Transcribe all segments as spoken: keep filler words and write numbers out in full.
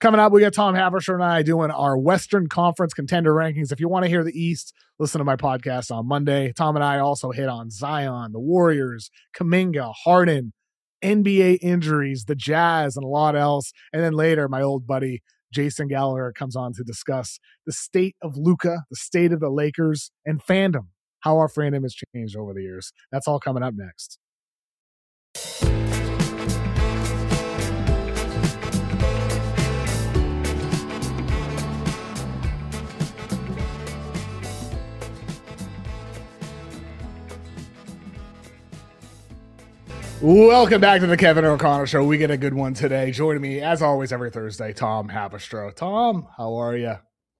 Coming up, we got Tom Haberstroh and I doing our Western Conference contender rankings. If you want to hear the East, listen to my podcast on Monday. Tom and I also hit on Zion, the Warriors, Kuminga, Harden, N B A injuries, the Jazz, and a lot else. And then later, my old buddy Jason Gallagher comes on to discuss the state of Luka, the state of the Lakers, and fandom, how our fandom has changed over the years. That's all coming up next. Welcome back to the Kevin O'Connor Show. We get a good one today. Joining me, as always, every Thursday, Tom Haberstroh. Tom, how are you?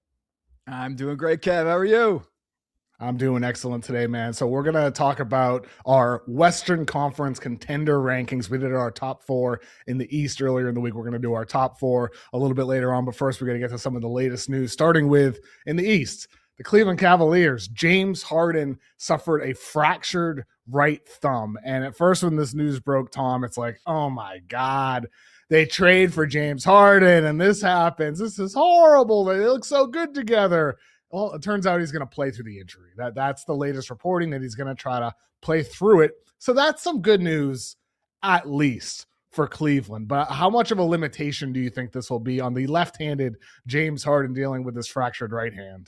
I'm doing great, Kev. How are you? I'm doing excellent today, man. So we're going to talk about our Western Conference contender rankings. We did our top four in the East earlier in the week. We're going to do our top four a little bit later on. But first, we're going to get to some of the latest news, starting with in the East. The Cleveland Cavaliers, James Harden suffered a fractured right thumb. And at first when this news broke, Tom, it's like, oh my God, they trade for James Harden and this happens. This is horrible. They look so good together. Well, it turns out he's going to play through the injury. That That's the latest reporting, that he's going to try to play through it. So that's some good news, at least for Cleveland. But how much of a limitation do you think this will be on the left-handed James Harden dealing with this fractured right hand?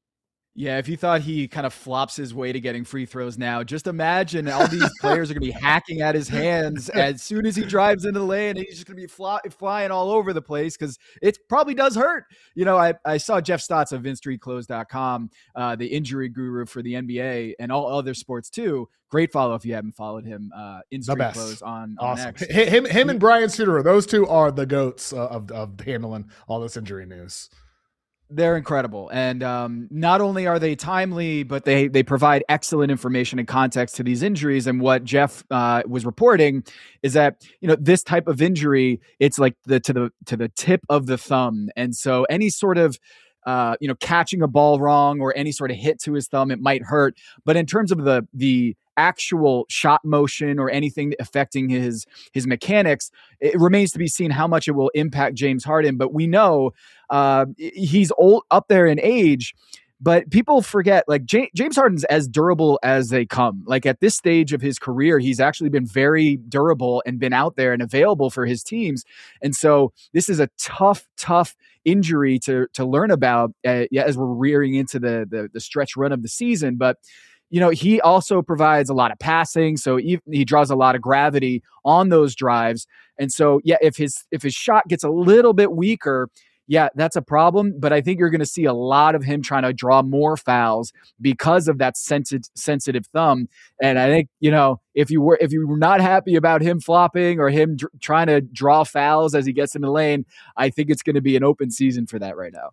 Yeah, if you thought he kind of flops his way to getting free throws now, just imagine all these players are going to be hacking at his hands as soon as he drives into the lane, and he's just going to be fly, flying all over the place because it probably does hurt. You know, I, I saw Jeff Stotts of Vin Street Clothes dot com, uh, the injury guru for the N B A and all other sports too. Great follow if you haven't followed him. Uh, in Street Clothes on, awesome. on X. Him, him and Brian Suter, those two are the goats uh, of, of handling all this injury news. They're incredible. And um, not only are they timely, but they they provide excellent information and context to these injuries. And what Jeff uh, was reporting is that, you know, this type of injury, it's like the to the to the tip of the thumb. And so any sort of uh, you know, catching a ball wrong or any sort of hit to his thumb, it might hurt. But in terms of the the actual shot motion or anything affecting his his mechanics, it remains to be seen how much it will impact James Harden. But we know uh, he's old up there in age, but people forget, like J- James Harden's as durable as they come. Like at this stage of his career, he's actually been very durable and been out there and available for his teams. And so this is a tough, tough injury to to learn about uh, yeah, as we're rearing into the, the the stretch run of the season. But you know, he also provides a lot of passing, so he, he draws a lot of gravity on those drives. And so, yeah, if his if his shot gets a little bit weaker, yeah, that's a problem. But I think you're going to see a lot of him trying to draw more fouls because of that sensitive sensitive thumb. And I think, you know, if you were if you were not happy about him flopping or him dr- trying to draw fouls as he gets in the lane, I think it's going to be an open season for that right now.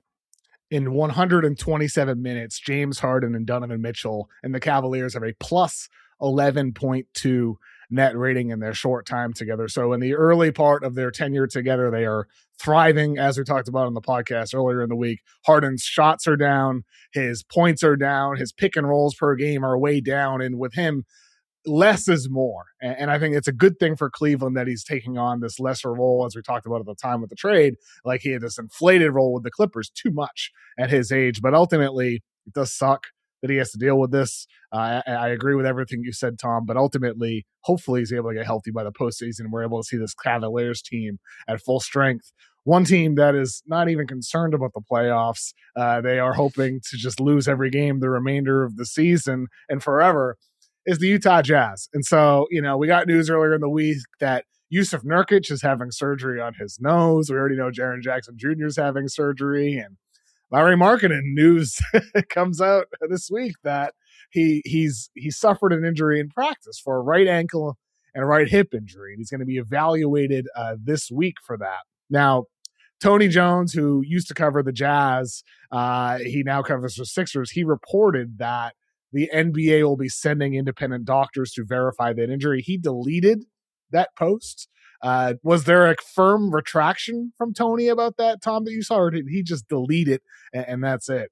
In one hundred twenty-seven minutes, James Harden and Donovan Mitchell and the Cavaliers have a plus eleven point two net rating in their short time together. So in the early part of their tenure together, they are thriving, as we talked about on the podcast earlier in the week. Harden's shots are down, his points are down, his pick and rolls per game are way down. And with him, less is more. And I think it's a good thing for Cleveland that he's taking on this lesser role, as we talked about at the time with the trade. Like he had this inflated role with the Clippers too much at his age. But ultimately, it does suck that he has to deal with this. Uh, I, I agree with everything you said, Tom. But ultimately, hopefully he's able to get healthy by the postseason. We're able to see this Cavaliers team at full strength. One team that is not even concerned about the playoffs. Uh, they are hoping to just lose every game the remainder of the season and forever, is the Utah Jazz. And so, you know, we got news earlier in the week that Yusuf Nurkic is having surgery on his nose. We already know Jaren Jackson Junior is having surgery. And Larry Markkinen news comes out this week that he he's he suffered an injury in practice for a right ankle and a right hip injury. And he's going to be evaluated uh, this week for that. Now, Tony Jones, who used to cover the Jazz, uh, he now covers the Sixers. He reported that the N B A will be sending independent doctors to verify that injury. He deleted that post. Uh, was there a firm retraction from Tony about that, Tom, that you saw, or did he just delete it and, and that's it?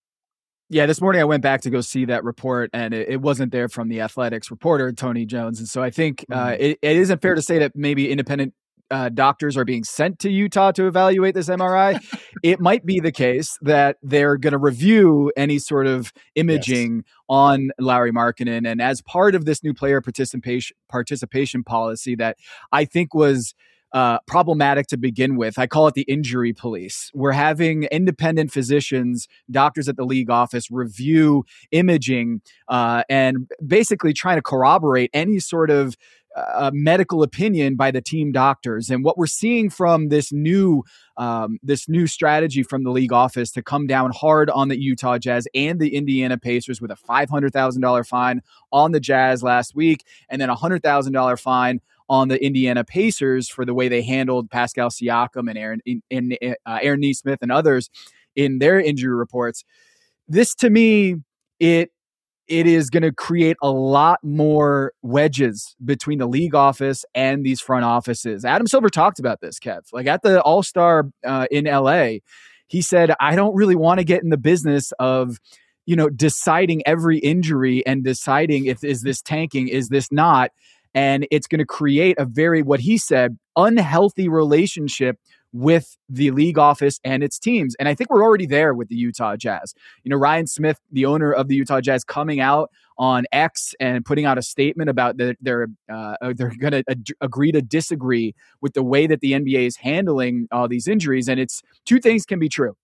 Yeah, this morning I went back to go see that report, and it, it wasn't there from the Athletics reporter, Tony Jones. And so I think uh, it, it isn't fair to say that maybe independent uh, doctors are being sent to Utah to evaluate this M R I, it might be the case that they're going to review any sort of imaging yes. on Lauri Markkanen. And as part of this new player participation participation policy that I think was Uh, problematic to begin with. I call it the injury police. We're having independent physicians, doctors at the league office review imaging uh, and basically trying to corroborate any sort of uh, medical opinion by the team doctors. And what we're seeing from this new um, this new strategy from the league office to come down hard on the Utah Jazz and the Indiana Pacers with a five hundred thousand dollars fine on the Jazz last week, and then a one hundred thousand dollars fine on the Indiana Pacers for the way they handled Pascal Siakam and Aaron and uh, Aaron Nesmith and others in their injury reports. This, to me, it it is going to create a lot more wedges between the league office and these front offices. Adam Silver talked about this, Kev. Like at the All-Star uh, in L A, he said, "I don't really want to get in the business of, you know, deciding every injury and deciding if is this tanking, is this not." And it's going to create a very, what he said, unhealthy relationship with the league office and its teams. And I think we're already there with the Utah Jazz. You know, Ryan Smith, the owner of the Utah Jazz, coming out on X and putting out a statement about that they're uh, they're going to ad- agree to disagree with the way that the N B A is handling all these injuries. And it's two things can be true.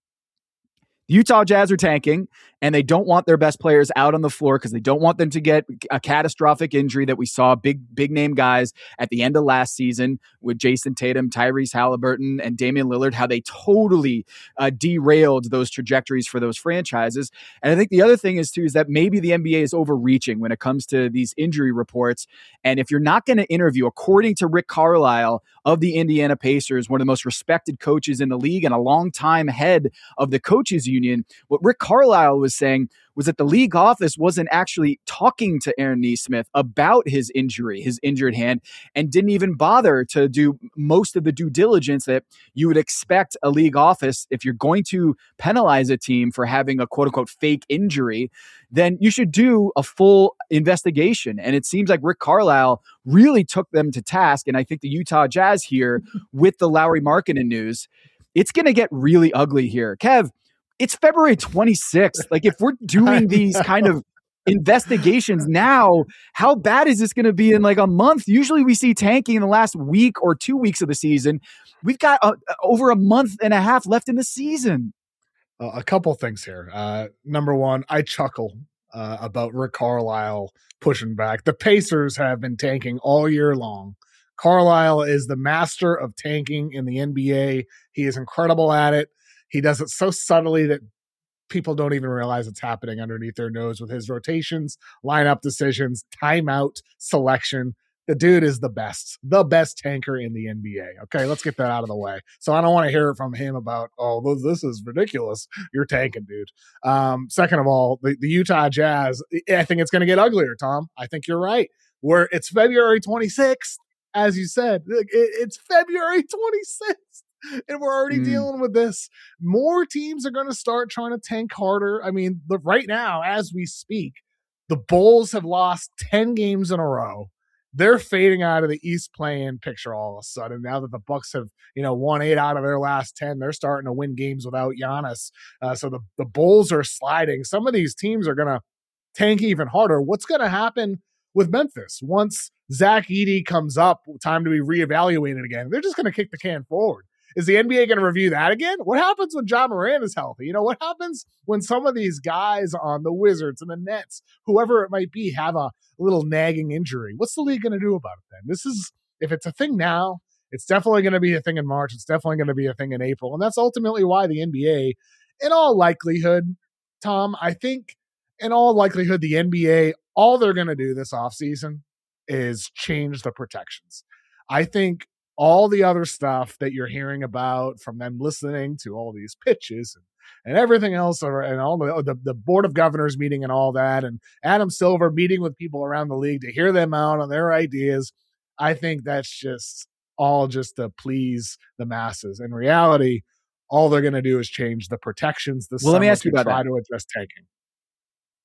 The Utah Jazz are tanking, and they don't want their best players out on the floor because they don't want them to get a catastrophic injury that we saw big, big name guys at the end of last season with Jason Tatum, Tyrese Halliburton, and Damian Lillard, how they totally uh, derailed those trajectories for those franchises. And I think the other thing is, too, is that maybe the N B A is overreaching when it comes to these injury reports. And if you're not going to interview, according to Rick Carlisle of the Indiana Pacers, one of the most respected coaches in the league and a longtime head of the coaches union, what Rick Carlisle was saying was that the league office wasn't actually talking to Aaron Nesmith about his injury, his injured hand, and didn't even bother to do most of the due diligence that you would expect a league office. If you're going to penalize a team for having a quote unquote fake injury, then you should do a full investigation. And it seems like Rick Carlisle really took them to task. And I think the Utah Jazz here with the Lauri Markkanen news, it's going to get really ugly here. Kev, it's February twenty-sixth. Like, if we're doing these kind of investigations now, how bad is this going to be in like a month? Usually we see tanking in the last week or two weeks of the season. We've got uh, over a month and a half left in the season. Uh, a couple things here. Uh, number one, I chuckle uh, about Rick Carlisle pushing back. The Pacers have been tanking all year long. Carlisle is the master of tanking in the N B A. He is incredible at it. He does it so subtly that people don't even realize it's happening underneath their nose with his rotations, lineup decisions, timeout selection. The dude is the best, the best tanker in the N B A. Okay, let's get that out of the way. So I don't want to hear it from him about, oh, this is ridiculous. You're tanking, dude. Um, second of all, the, the Utah Jazz, I think it's going to get uglier, Tom. I think you're right. Where it's February twenty-sixth, as you said. It, it's February twenty-sixth. And we're already mm. dealing with this. More teams are going to start trying to tank harder. I mean, the, right now, as we speak, the Bulls have lost ten games in a row. They're fading out of the East play-in picture all of a sudden. Now that the Bucks have, you know, won eight out of their last ten, they're starting to win games without Giannis. Uh, so the, the Bulls are sliding. Some of these teams are going to tank even harder. What's going to happen with Memphis once Zach Edey comes up, time to be reevaluated again? They're just going to kick the can forward. Is the N B A going to review that again? What happens when Ja Morant is healthy? You know, what happens when some of these guys on the Wizards and the Nets, whoever it might be, have a little nagging injury? What's the league going to do about it then? This is, if it's a thing now, it's definitely going to be a thing in March. It's definitely going to be a thing in April. And that's ultimately why the N B A, in all likelihood, Tom, I think in all likelihood, the N B A, all they're going to do this offseason is change the protections. I think all the other stuff that you're hearing about from them listening to all these pitches and, and everything else, and all the, the the board of governors meeting and all that, and Adam Silver meeting with people around the league to hear them out on their ideas. I think that's just all just to please the masses. In reality, all they're going to do is change the protections. This well, let me ask you about try that. to address tanking.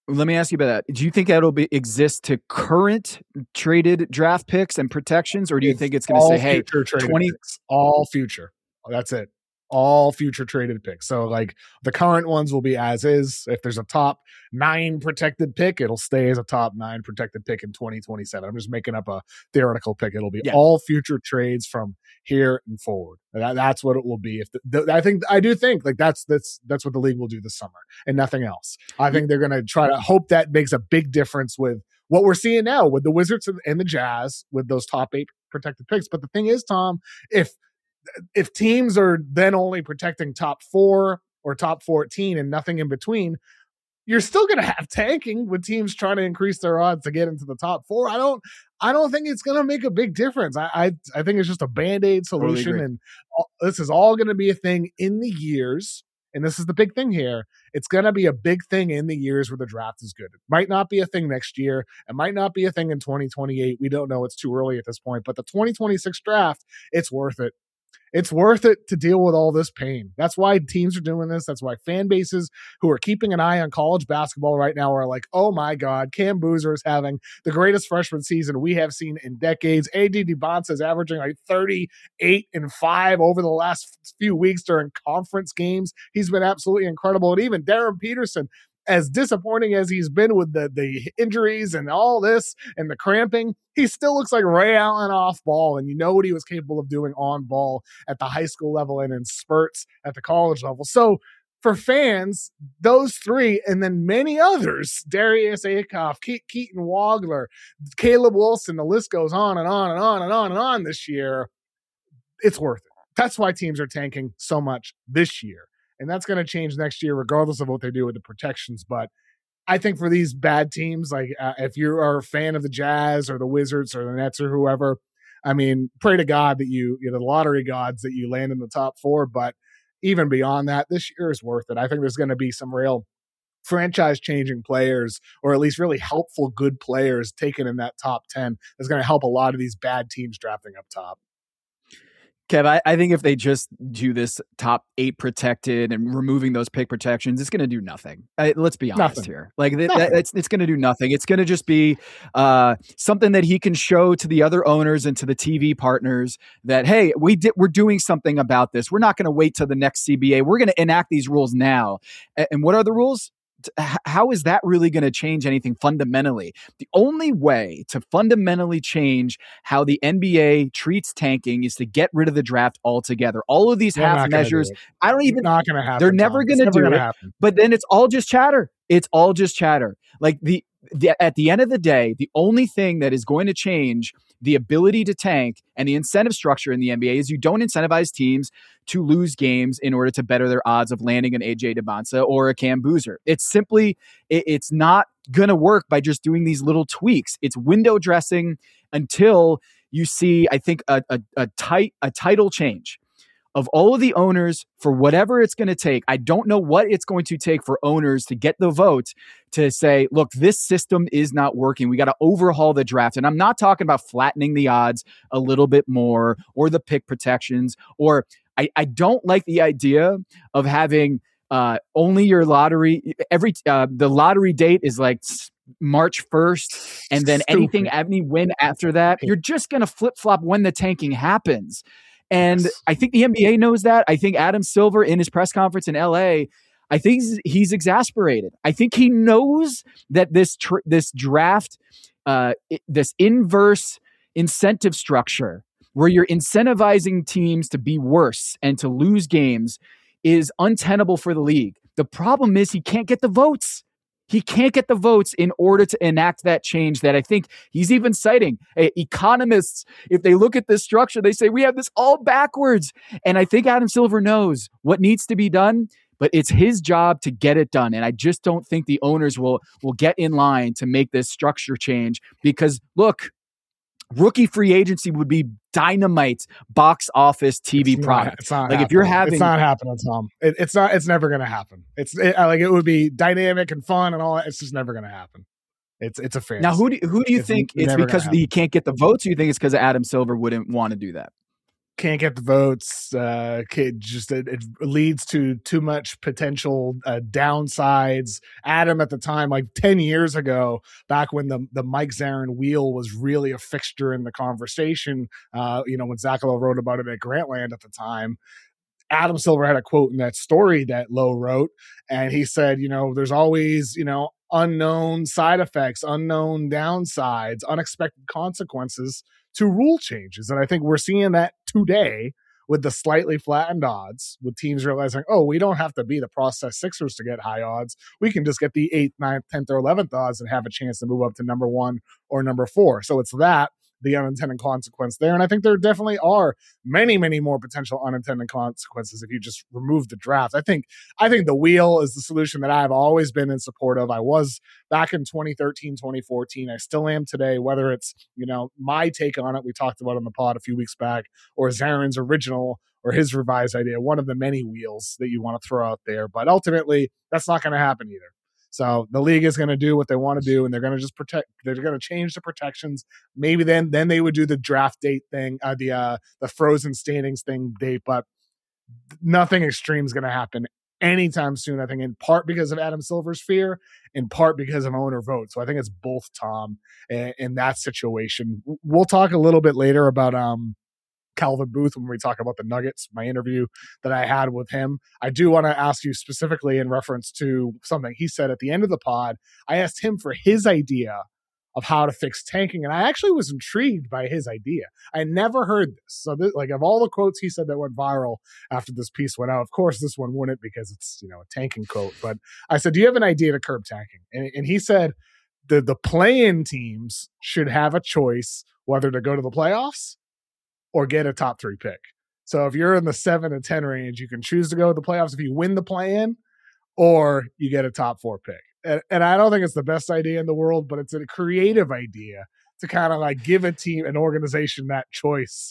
Let me ask you about that. Do you think that'll be exist to current traded draft picks and protections, or do you It's think it's going to say, "Hey, twenty picks, all future"? That's it. All future traded picks. So like the current ones will be as is. If there's a top nine protected pick, it'll stay as a top nine protected pick in twenty twenty-seven. I'm just making up a theoretical pick. It'll be yeah. all future trades from here and forward. That, that's what it will be. If the, the, I think I do think like that's that's that's what the league will do this summer and nothing else. I think they're going to try to hope that makes a big difference with what we're seeing now with the Wizards and the Jazz with those top eight protected picks. But the thing is, Tom, if if teams are then only protecting top four or top fourteen and nothing in between, you're still going to have tanking with teams trying to increase their odds to get into the top four. I don't, I don't think it's going to make a big difference. I, I, I think it's just a Band-Aid solution. Totally and all, this is all going to be a thing in the years. And this is the big thing here. It's going to be a big thing in the years where the draft is good. It might not be a thing next year. It might not be a thing in twenty twenty-eight. We don't know. It's too early at this point, but the twenty twenty-six draft, it's worth it. It's worth it to deal with all this pain. That's why teams are doing this. That's why fan bases who are keeping an eye on college basketball right now are like, oh my God, Cam Boozer is having the greatest freshman season we have seen in decades. A D DeBonta is averaging like thirty-eight and five over the last few weeks during conference games. He's been absolutely incredible. And even Darren Peterson, as disappointing as he's been with the, the injuries and all this and the cramping, he still looks like Ray Allen off ball. And you know what he was capable of doing on ball at the high school level and in spurts at the college level. So for fans, those three and then many others, Darius Aikoff, Ke- Keaton Wagler, Caleb Wilson, the list goes on and on and on and on and on this year. It's worth it. That's why teams are tanking so much this year. And that's going to change next year, regardless of what they do with the protections. But I think for these bad teams, like uh, if you are a fan of the Jazz or the Wizards or the Nets or whoever, I mean, pray to God that you, you know, the lottery gods that you land in the top four. But even beyond that, this year is worth it. I think there's going to be some real franchise-changing players, or at least really helpful, good players taken in that top ten. That's going to help a lot of these bad teams drafting up top. Kev, I, I think if they just do this top eight protected and removing those pick protections, it's going to do nothing. I, let's be honest nothing. here. Like th- that, it's it's going to do nothing. It's going to just be uh, something that he can show to the other owners and to the T V partners that, hey, we did we're doing something about this. We're not going to wait till the next C B A. We're going to enact these rules now. And, and what are the rules? How is that really going to change anything fundamentally? The only way to fundamentally change how the N B A treats tanking is to get rid of the draft altogether. All of these they're half measures, do I don't even. Not going to happen. They're never going to do it. Happen. But then it's all just chatter. It's all just chatter. Like the, the at the end of the day, the only thing that is going to change the ability to tank and the incentive structure in the N B A is you don't incentivize teams to lose games in order to better their odds of landing an A J DeBonta or a Cam Boozer. It's simply, it, it's not going to work by just doing these little tweaks. It's window dressing until you see, I think, a, a, a tight a title change of all of the owners for whatever it's going to take. I don't know what it's going to take for owners to get the vote to say, look, this system is not working. We got to overhaul the draft. And I'm not talking about flattening the odds a little bit more or the pick protections, or I, I don't like the idea of having uh, only your lottery. Every uh, the lottery date is like March first, and then Stupid. anything, any win after that, you're just going to flip flop when the tanking happens. And yes. I think the N B A knows that. I think Adam Silver in his press conference in L A, I think he's, he's exasperated. I think he knows that this tr- this draft, uh, it, this inverse incentive structure where you're incentivizing teams to be worse and to lose games is untenable for the league. The problem is he can't get the votes. He can't get the votes in order to enact that change that I think he's even citing. Hey, economists, if they look at this structure, they say we have this all backwards. And I think Adam Silver knows what needs to be done, but it's his job to get it done. And I just don't think the owners will, will get in line to make this structure change because, look, rookie free agency would be dynamite box office T V it's product. Not, it's not like happening. if you're having, it's not happening, Tom. It, it's not. It's never going to happen. It's it, like it would be dynamic and fun and all that. It's just never going to happen. It's it's a fantasy. Now, who do who do you it's think it's because he can't get the votes? Or you think it's because Adam Silver wouldn't want to do that? can't get the votes. Uh, kid just it, it leads to too much potential uh, downsides. Adam at the time, like ten years ago, back when the the Mike Zarin wheel was really a fixture in the conversation. Uh, you know, when Zach Lowe wrote about it at Grantland at the time, Adam Silver had a quote in that story that Lowe wrote, and he said, you know, there's always, you know, unknown side effects, unknown downsides, unexpected consequences to rule changes. And I think we're seeing that today with the slightly flattened odds, with teams realizing, oh, we don't have to be the process Sixers to get high odds. We can just get the eighth, ninth, tenth, or eleventh odds and have a chance to move up to number one or number four. So it's that, the unintended consequence there. And I think there definitely are many, many more potential unintended consequences if you just remove the draft. I think I think the wheel is the solution that I've always been in support of. I was back in twenty thirteen, twenty fourteen. I still am today, whether it's, you know, my take on it, we talked about on the pod a few weeks back, or Zarin's original or his revised idea, one of the many wheels that you want to throw out there. But ultimately, that's not going to happen either. So the league is going to do what they want to do, and they're going to just protect. They're going to change the protections. Maybe then, then they would do the draft date thing, uh, the uh, the frozen standings thing date. But nothing extreme is going to happen anytime soon. I think in part because of Adam Silver's fear, in part because of owner vote. So I think it's both, Tom, in, in that situation. We'll talk a little bit later about um. Calvin Booth when we talk about the Nuggets, my interview that I had with him. I do want to ask you specifically in reference to something he said at the end of the pod. I asked him for his idea of how to fix tanking, and I actually was intrigued by his idea. I never heard this. So this, like of all the quotes he said that went viral after this piece went out, of course this one wouldn't because it's, you know, a tanking quote. But I said, do you have an idea to curb tanking? And, and he said the the play-in teams should have a choice whether to go to the playoffs or get a top three pick. So if you're in the seven and ten range, you can choose to go to the playoffs if you win the play-in, or you get a top four pick. And, and I don't think it's the best idea in the world, but it's a creative idea to kind of like give a team, an organization that choice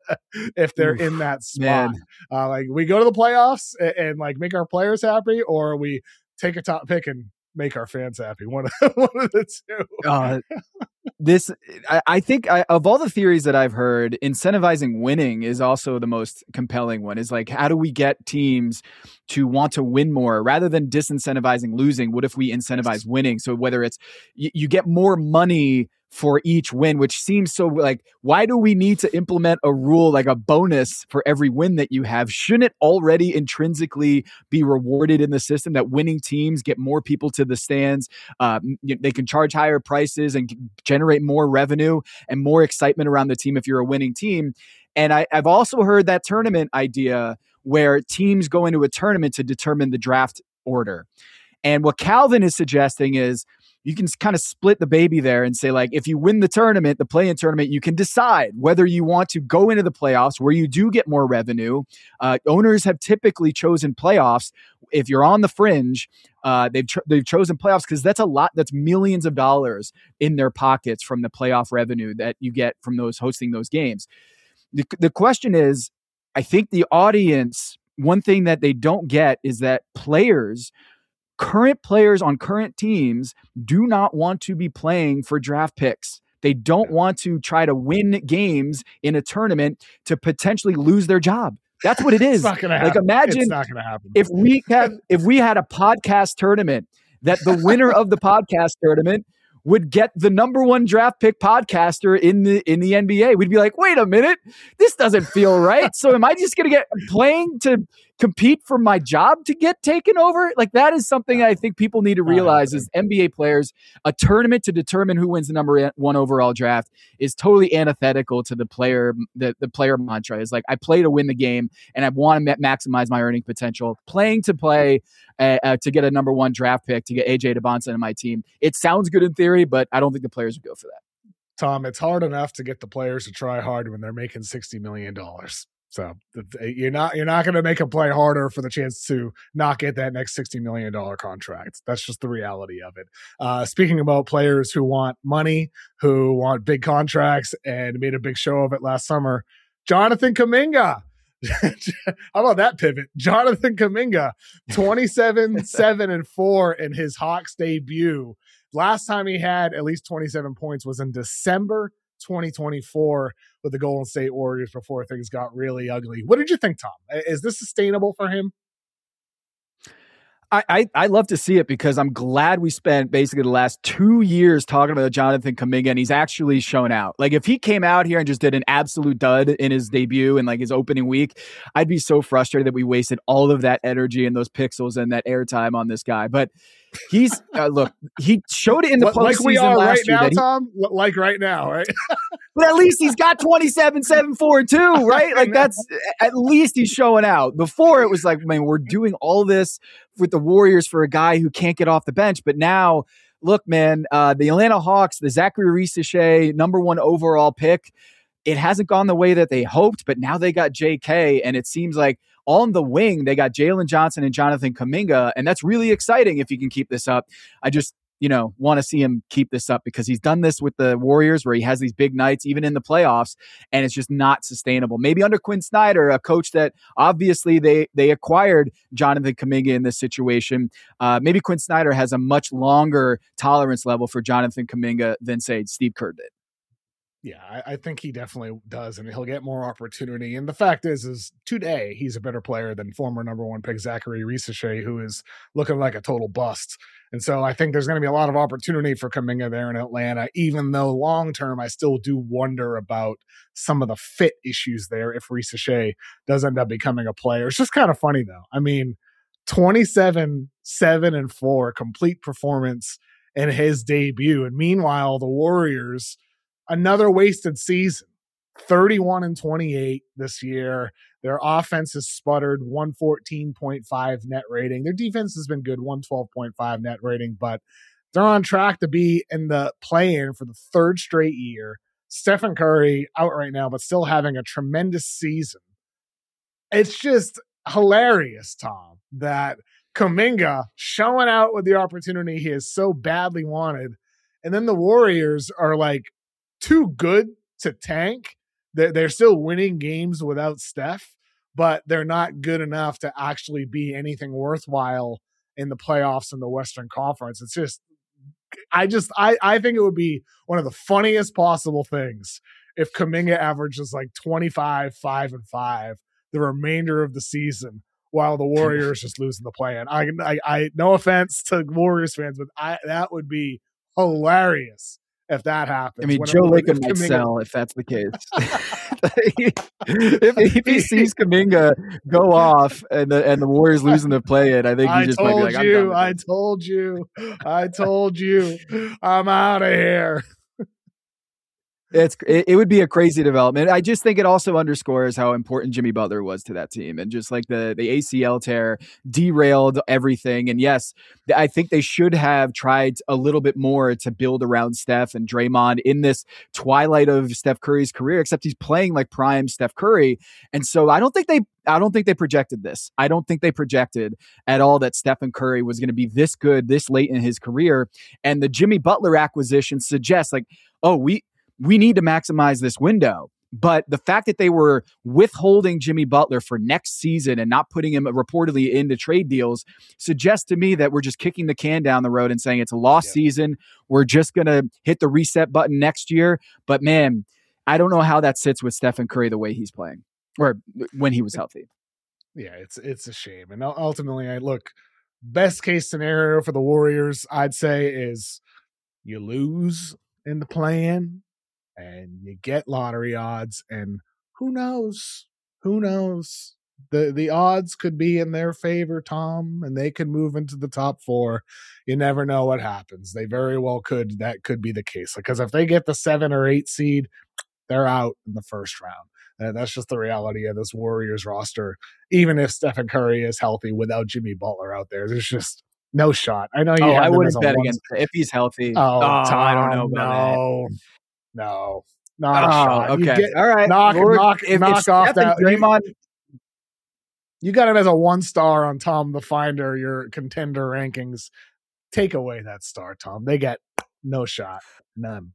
if they're Oof, in that spot. Uh, like we go to the playoffs and, and like make our players happy, or we take a top pick and make our fans happy. One of, one of the two. Uh, this, I, I think I, of all the theories that I've heard, incentivizing winning is also the most compelling one. Is like, how do we get teams to want to win more rather than disincentivizing losing? What if we incentivize winning? So whether it's, you, you get more money for each win, which seems so like, why do we need to implement a rule like a bonus for every win that you have? Shouldn't it already intrinsically be rewarded in the system that winning teams get more people to the stands? Uh, they can charge higher prices and generate more revenue and more excitement around the team if you're a winning team. And I, I've also heard that tournament idea where teams go into a tournament to determine the draft order. And what Calvin is suggesting is, you can kind of split the baby there and say, like, if you win the tournament, the play-in tournament, you can decide whether you want to go into the playoffs where you do get more revenue. Uh, owners have typically chosen playoffs. If you're on the fringe, uh, they've tr- they've chosen playoffs because that's a lot. That's millions of dollars in their pockets from the playoff revenue that you get from those hosting those games. The, the question is, I think the audience, one thing that they don't get is that players Current players on current teams do not want to be playing for draft picks. They don't want to try to win games in a tournament to potentially lose their job. That's what it is. It's not gonna like happen. imagine it's not gonna happen. if we had if we had a podcast tournament that the winner of the podcast tournament would get the number one draft pick podcaster in the in the N B A. We'd be like, wait a minute, this doesn't feel right. So am I just going to get playing to compete for my job to get taken over? Like that is something I think people need to realize is N B A players, a tournament to determine who wins the number one overall draft is totally antithetical to the player, the, the player mantra is like, I play to win the game and I want to ma- maximize my earning potential. Playing to play uh, uh, to get a number one draft pick, to get A J Debonsa in my team. It sounds good in theory, but I don't think the players would go for that. Tom, it's hard enough to get the players to try hard when they're making sixty million dollars. So you're not you're not going to make them play harder for the chance to not get that next sixty million dollars contract. That's just the reality of it. Uh, speaking about players who want money, who want big contracts, and made a big show of it last summer, Jonathan Kuminga. How about that pivot? Jonathan Kuminga, twenty-seven, seven, and four in his Hawks debut. Last time he had at least twenty-seven points was in December twenty twenty-four with the Golden State Warriors before things got really ugly. What did you think, Tom? Is this sustainable for him? I, I, I love to see it because I'm glad we spent basically the last two years talking about Jonathan Kuminga, and he's actually shown out. Like, if he came out here and just did an absolute dud in his debut and like his opening week, I'd be so frustrated that we wasted all of that energy and those pixels and that airtime on this guy. But he's uh, look, he showed it in the postseason like we are last right year. Now, that he, Tom, like right now, right? But at least he's got twenty-seven, seven, four, and two, right? Like, that's at least he's showing out. Before it was like, man, we're doing all this with the Warriors for a guy who can't get off the bench. But now, look, man, uh, the Atlanta Hawks, the Zachary Risacher, number one overall pick, it hasn't gone the way that they hoped, but now they got J K, and it seems like on the wing, they got Jalen Johnson and Jonathan Kuminga, and that's really exciting if he can keep this up. I just, you know, want to see him keep this up because he's done this with the Warriors where he has these big nights, even in the playoffs, and it's just not sustainable. Maybe under Quinn Snyder, a coach that obviously they they acquired Jonathan Kuminga in this situation. Uh, maybe Quinn Snyder has a much longer tolerance level for Jonathan Kuminga than, say, Steve Kerr did. Yeah, I, I think he definitely does, and he'll get more opportunity. And the fact is, is today he's a better player than former number one pick Zachary Risacher, who is looking like a total bust. And so I think there's going to be a lot of opportunity for Kuminga there in Atlanta, even though long-term I still do wonder about some of the fit issues there if Risacher does end up becoming a player. It's just kind of funny, though. I mean, twenty-seven, seven, and four complete performance in his debut. And meanwhile, the Warriors, another wasted season, thirty-one and twenty-eight this year. Their offense has sputtered, one fourteen point five net rating. Their defense has been good, one twelve point five net rating, but they're on track to be in the play-in for the third straight year. Stephen Curry out right now, but still having a tremendous season. It's just hilarious, Tom, that Kuminga showing out with the opportunity he has so badly wanted, and then the Warriors are like too good to tank. They're, they're still winning games without Steph, but they're not good enough to actually be anything worthwhile in the playoffs in the Western Conference. It's just, I just, I, I think it would be one of the funniest possible things if Kuminga averages like twenty-five, five, and five the remainder of the season while the Warriors just losing the play-in. I, I, I, no offense to Warriors fans, but I, that would be hilarious if that happens. I mean, when Joe it, Lacob might Kuminga... sell if that's the case. if, if he sees Kuminga go off and the and the Warriors losing the play-in, I think he I just might be like, you, I'm done with I it. told you, I told you, I'm out of here. It's it, it would be a crazy development. I just think it also underscores how important Jimmy Butler was to that team, and just like the the A C L tear derailed everything. And yes, I think they should have tried a little bit more to build around Steph and Draymond in this twilight of Steph Curry's career, except he's playing like prime Steph Curry. And so I don't think they I don't think they projected this. I don't think they projected at all that Stephen Curry was going to be this good this late in his career. And the Jimmy Butler acquisition suggests like, oh, we we need to maximize this window. But the fact that they were withholding Jimmy Butler for next season and not putting him reportedly into trade deals suggests to me that we're just kicking the can down the road and saying it's a lost yep. season. We're just going to hit the reset button next year. But man, I don't know how that sits with Stephen Curry the way he's playing or when he was healthy. Yeah, it's it's a shame. And ultimately, I look, best case scenario for the Warriors, I'd say, is you lose in the play-in and you get lottery odds, and who knows? Who knows? The the odds could be in their favor, Tom, and they could move into the top four. You never know what happens. They very well could. That could be the case. Because if they get the seven or eight seed, they're out in the first round. And that's just the reality of this Warriors roster. Even if Stephen Curry is healthy without Jimmy Butler out there, there's just no shot. I know you. Oh, have I them wouldn't as a bet one- against it if he's healthy. Oh, oh Tom, I don't know about no. that. No, not a oh, shot. Okay, Get, all right. Knock, Lord, knock, if, knock if off Steph that. Draymond, You, you got him as a one star on Tom the Finder, your contender rankings. Take away that star, Tom. They get no shot, none.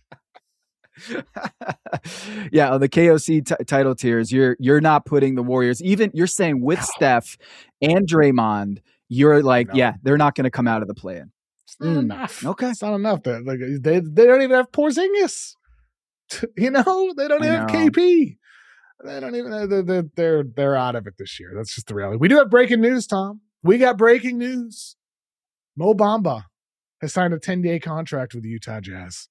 Yeah, on the K O C t- title tiers, you're you're not putting the Warriors. Even you're saying with Ow. Steph and Draymond, you're like, no. yeah, they're not going to come out of the play-in. It's not mm. enough. Okay, it's not enough. That like they they don't even have Porzingis. You know, they don't I have know. K P. They don't even. They're, they're they're out of it this year. That's just the reality. We do have breaking news, Tom. We got breaking news. Mo Bamba has signed a ten-day contract with the Utah Jazz.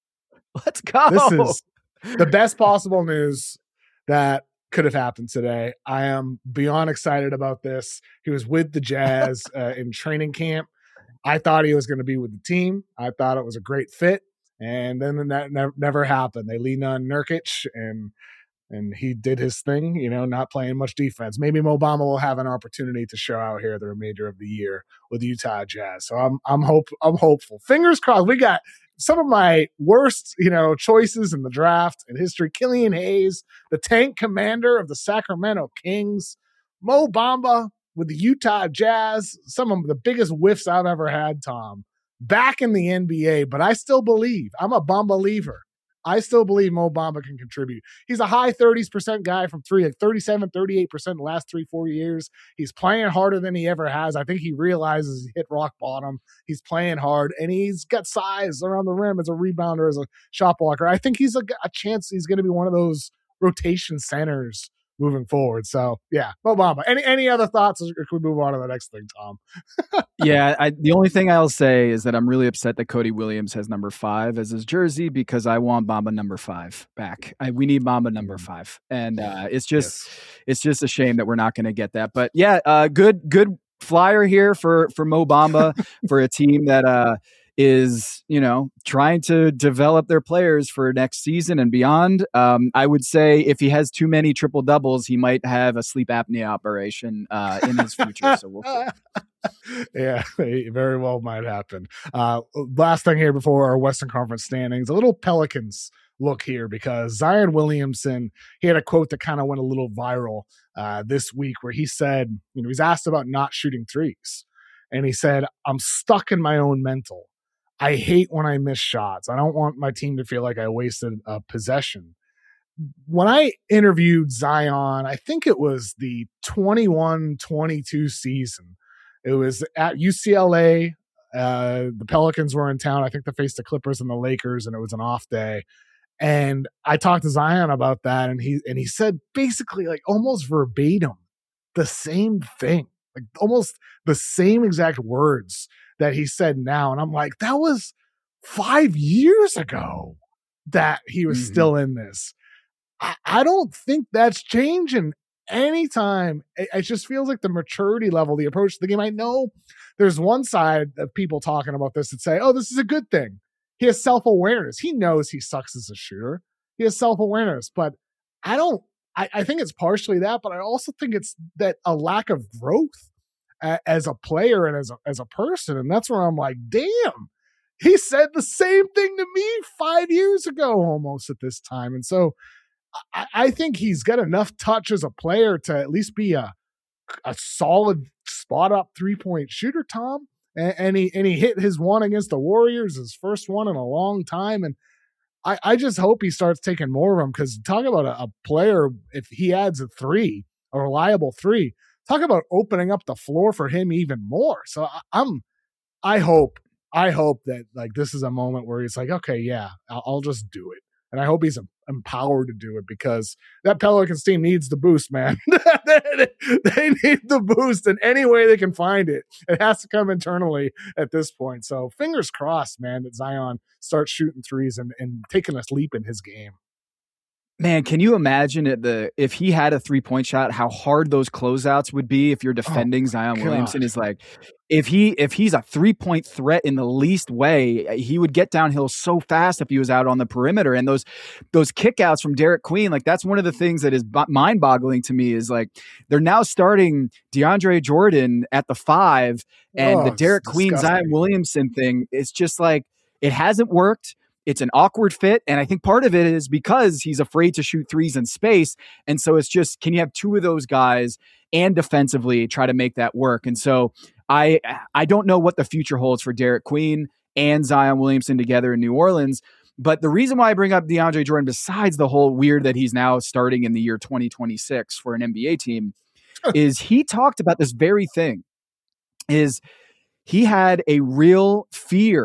Let's go. This is the best possible news that could have happened today. I am beyond excited about this. He was with the Jazz uh, in training camp. I thought he was going to be with the team. I thought it was a great fit. And then that never, never happened. They leaned on Nurkic, and and he did his thing, you know, not playing much defense. Maybe Mo Bamba will have an opportunity to show out here the remainder of the year with the Utah Jazz. So I'm I'm hope I'm hopeful. Fingers crossed. We got some of my worst, you know, choices in the draft in history. Killian Hayes, the tank commander of the Sacramento Kings. Mo Bamba with the Utah Jazz. Some of the biggest whiffs I've ever had, Tom. Back in the N B A, but I still believe. I'm a Bamba-lever. I still believe Mo Bamba can contribute. He's a high thirties percent guy from three, like thirty-seven, thirty-eight percent the last three, four years. He's playing harder than he ever has. I think he realizes he hit rock bottom. He's playing hard, and he's got size around the rim as a rebounder, as a shot blocker. I think he's a, a chance he's going to be one of those rotation centers moving forward. So, yeah, Mo Bamba. Any any other thoughts, or can we move on to the next thing, Tom? yeah, I, the only thing I'll say is that I'm really upset that Cody Williams has number five as his jersey because I want Bamba number five back. I, we need Bamba number five, and uh, it's just yes. it's just a shame that we're not going to get that. But yeah, uh, good good flyer here for for Mo Bamba for a team that uh, is, you know, trying to develop their players for next season and beyond. Um, I would say if he has too many triple doubles, he might have a sleep apnea operation uh, in his future. So we'll see. Yeah, very well might happen. Uh, last thing here before our Western Conference standings, a little Pelicans look here, because Zion Williamson, he had a quote that kind of went a little viral uh, this week where he said, you know, he's asked about not shooting threes. And he said, I'm stuck in my own mental. I hate when I miss shots. I don't want my team to feel like I wasted a possession. When I interviewed Zion, I think it was the twenty-one twenty-two season. It was at U C L A. Uh, the Pelicans were in town. I think they faced the Clippers and the Lakers, and it was an off day. And I talked to Zion about that, and he and he said basically, like, almost verbatim the same thing, like almost the same exact words that he said now. And I'm like, that was five years ago that he was mm-hmm. still in this. I, I don't think that's changing anytime. It, it just feels like the maturity level, the approach to the game. I know there's one side of people talking about this that say, oh, this is a good thing. He has self-awareness. He knows he sucks as a shooter. He has self-awareness, but I don't, I, I think it's partially that, but I also think it's that a lack of growth a, as a player and as a, as a person. And that's where I'm like, damn, he said the same thing to me five years ago, almost at this time. And so I, I think he's got enough touch as a player to at least be a, a solid spot up three-point shooter, Tom. And, and he and he hit his one against the Warriors, his first one in a long time. And I, I just hope he starts taking more of them, because talk about a, a player, if he adds a three, a reliable three, talk about opening up the floor for him even more. So I, I'm, I hope, I hope that like this is a moment where he's like, okay, yeah, I'll, I'll just do it. And I hope he's empowered to do it, because that Pelicans team needs the boost, man. They need the boost in any way they can find it. It has to come internally at this point. So fingers crossed, man, that Zion starts shooting threes and, and taking a leap in his game. Man, can you imagine it, the if he had a three-point shot, how hard those closeouts would be if you're defending oh Zion God. Williamson? Is like, if he if he's a three-point threat in the least way, he would get downhill so fast if he was out on the perimeter. And those those kickouts from Derek Queen, like that's one of the things that is b- mind-boggling to me, is like they're now starting DeAndre Jordan at the five, and oh, the Derek Queen disgusting. Zion Williamson thing is just like, it hasn't worked. It's an awkward fit. And I think part of it is because he's afraid to shoot threes in space. And so it's just, can you have two of those guys and defensively try to make that work? And so I I don't know what the future holds for Derek Queen and Zion Williamson together in New Orleans. But the reason why I bring up DeAndre Jordan, besides the whole weird that he's now starting in the year twenty twenty-six for an N B A team, is he talked about this very thing, is he had a real fear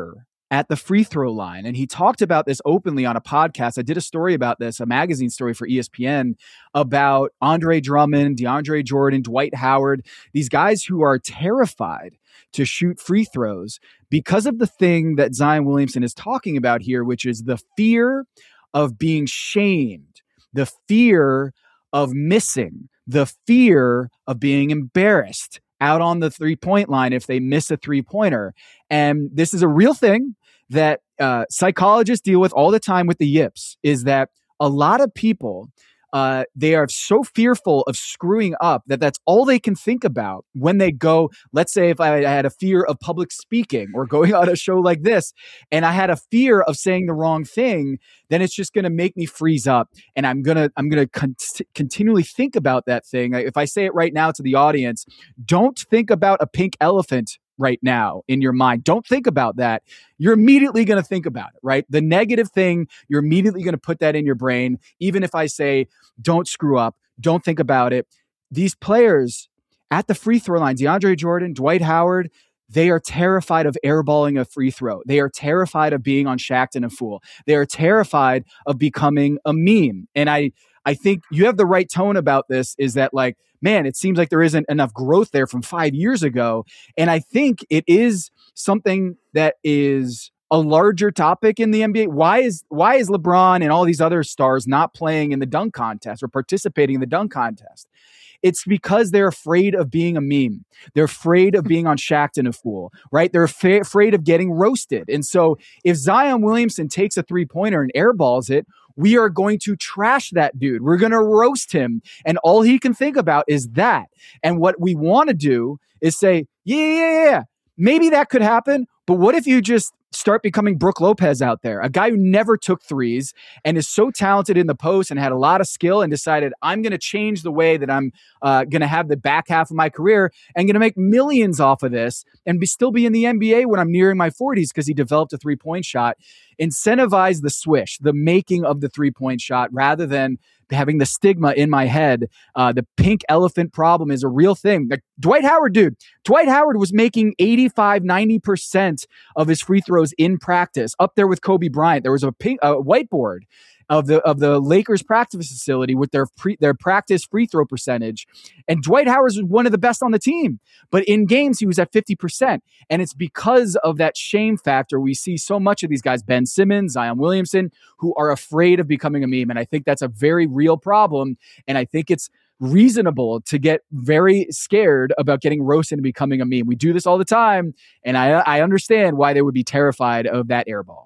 at the free throw line. And he talked about this openly on a podcast. I did a story about this, a magazine story for E S P N, about Andre Drummond, DeAndre Jordan, Dwight Howard, these guys who are terrified to shoot free throws because of the thing that Zion Williamson is talking about here, which is the fear of being shamed, the fear of missing, the fear of being embarrassed out on the three-point line if they miss a three-pointer. And this is a real thing that uh, psychologists deal with all the time with the yips, is that a lot of people, uh, they are so fearful of screwing up that that's all they can think about when they go. Let's say if I had a fear of public speaking or going on a show like this, and I had a fear of saying the wrong thing, then it's just going to make me freeze up, and I'm gonna I'm gonna con- continually think about that thing. If I say it right now to the audience, don't think about a pink elephant right now in your mind. Don't think about that. You're immediately going to think about it, right? The negative thing, you're immediately going to put that in your brain. Even if I say, don't screw up, don't think about it. These players at the free throw line, DeAndre Jordan, Dwight Howard, they are terrified of airballing a free throw. They are terrified of being on Shaqtin' a Fool. They are terrified of becoming a meme. And I, I think you have the right tone about this, is that like, man, it seems like there isn't enough growth there from five years ago. And I think it is something that is a larger topic in the N B A. Why is why is LeBron and all these other stars not playing in the dunk contest or participating in the dunk contest? It's because they're afraid of being a meme. They're afraid of being on Shaqtin' a Fool, right? They're fa- afraid of getting roasted. And so if Zion Williamson takes a three-pointer and airballs it, we are going to trash that dude. We're going to roast him. And all he can think about is that. And what we want to do is say, yeah, yeah, yeah, maybe that could happen. But what if you just start becoming Brook Lopez out there, a guy who never took threes and is so talented in the post and had a lot of skill, and decided, I'm going to change the way that I'm uh, going to have the back half of my career and going to make millions off of this and be, still be in the N B A when I'm nearing my forties because he developed a three-point shot. Incentivize the swish, the making of the three-point shot, rather than having the stigma in my head. Uh, the pink elephant problem is a real thing. Like Dwight Howard, dude, Dwight Howard was making eighty-five, ninety percent of his free throws in practice, up there with Kobe Bryant. There was a pink a whiteboard of the of the Lakers practice facility with their pre, their practice free throw percentage. And Dwight Howard was one of the best on the team. But in games, he was at fifty percent. And it's because of that shame factor we see so much of these guys, Ben Simmons, Zion Williamson, who are afraid of becoming a meme. And I think that's a very real problem. And I think it's reasonable to get very scared about getting roasted and becoming a meme. We do this all the time. And I, I understand why they would be terrified of that airball.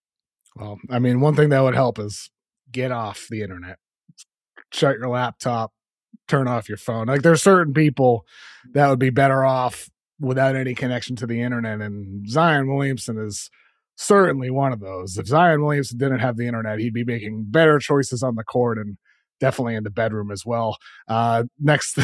Well, I mean, one thing that would help is get off the internet, shut your laptop, turn off your phone. Like there's certain people that would be better off without any connection to the internet. And Zion Williamson is certainly one of those. If Zion Williamson didn't have the internet, he'd be making better choices on the court and definitely in the bedroom as well. Uh, next,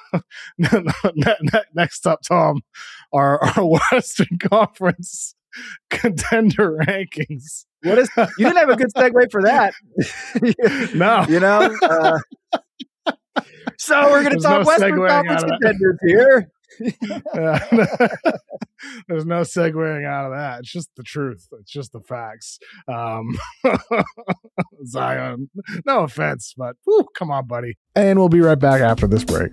next up, Tom, our, our Western Conference contender rankings. What is, you didn't have a good segue for that. No. You know? Uh, so we're going to talk no Western Conference contenders here. Yeah. There's no segueing out of that. It's just the truth. It's just the facts. Um, Zion, no offense, but whew, come on, buddy. And we'll be right back after this break.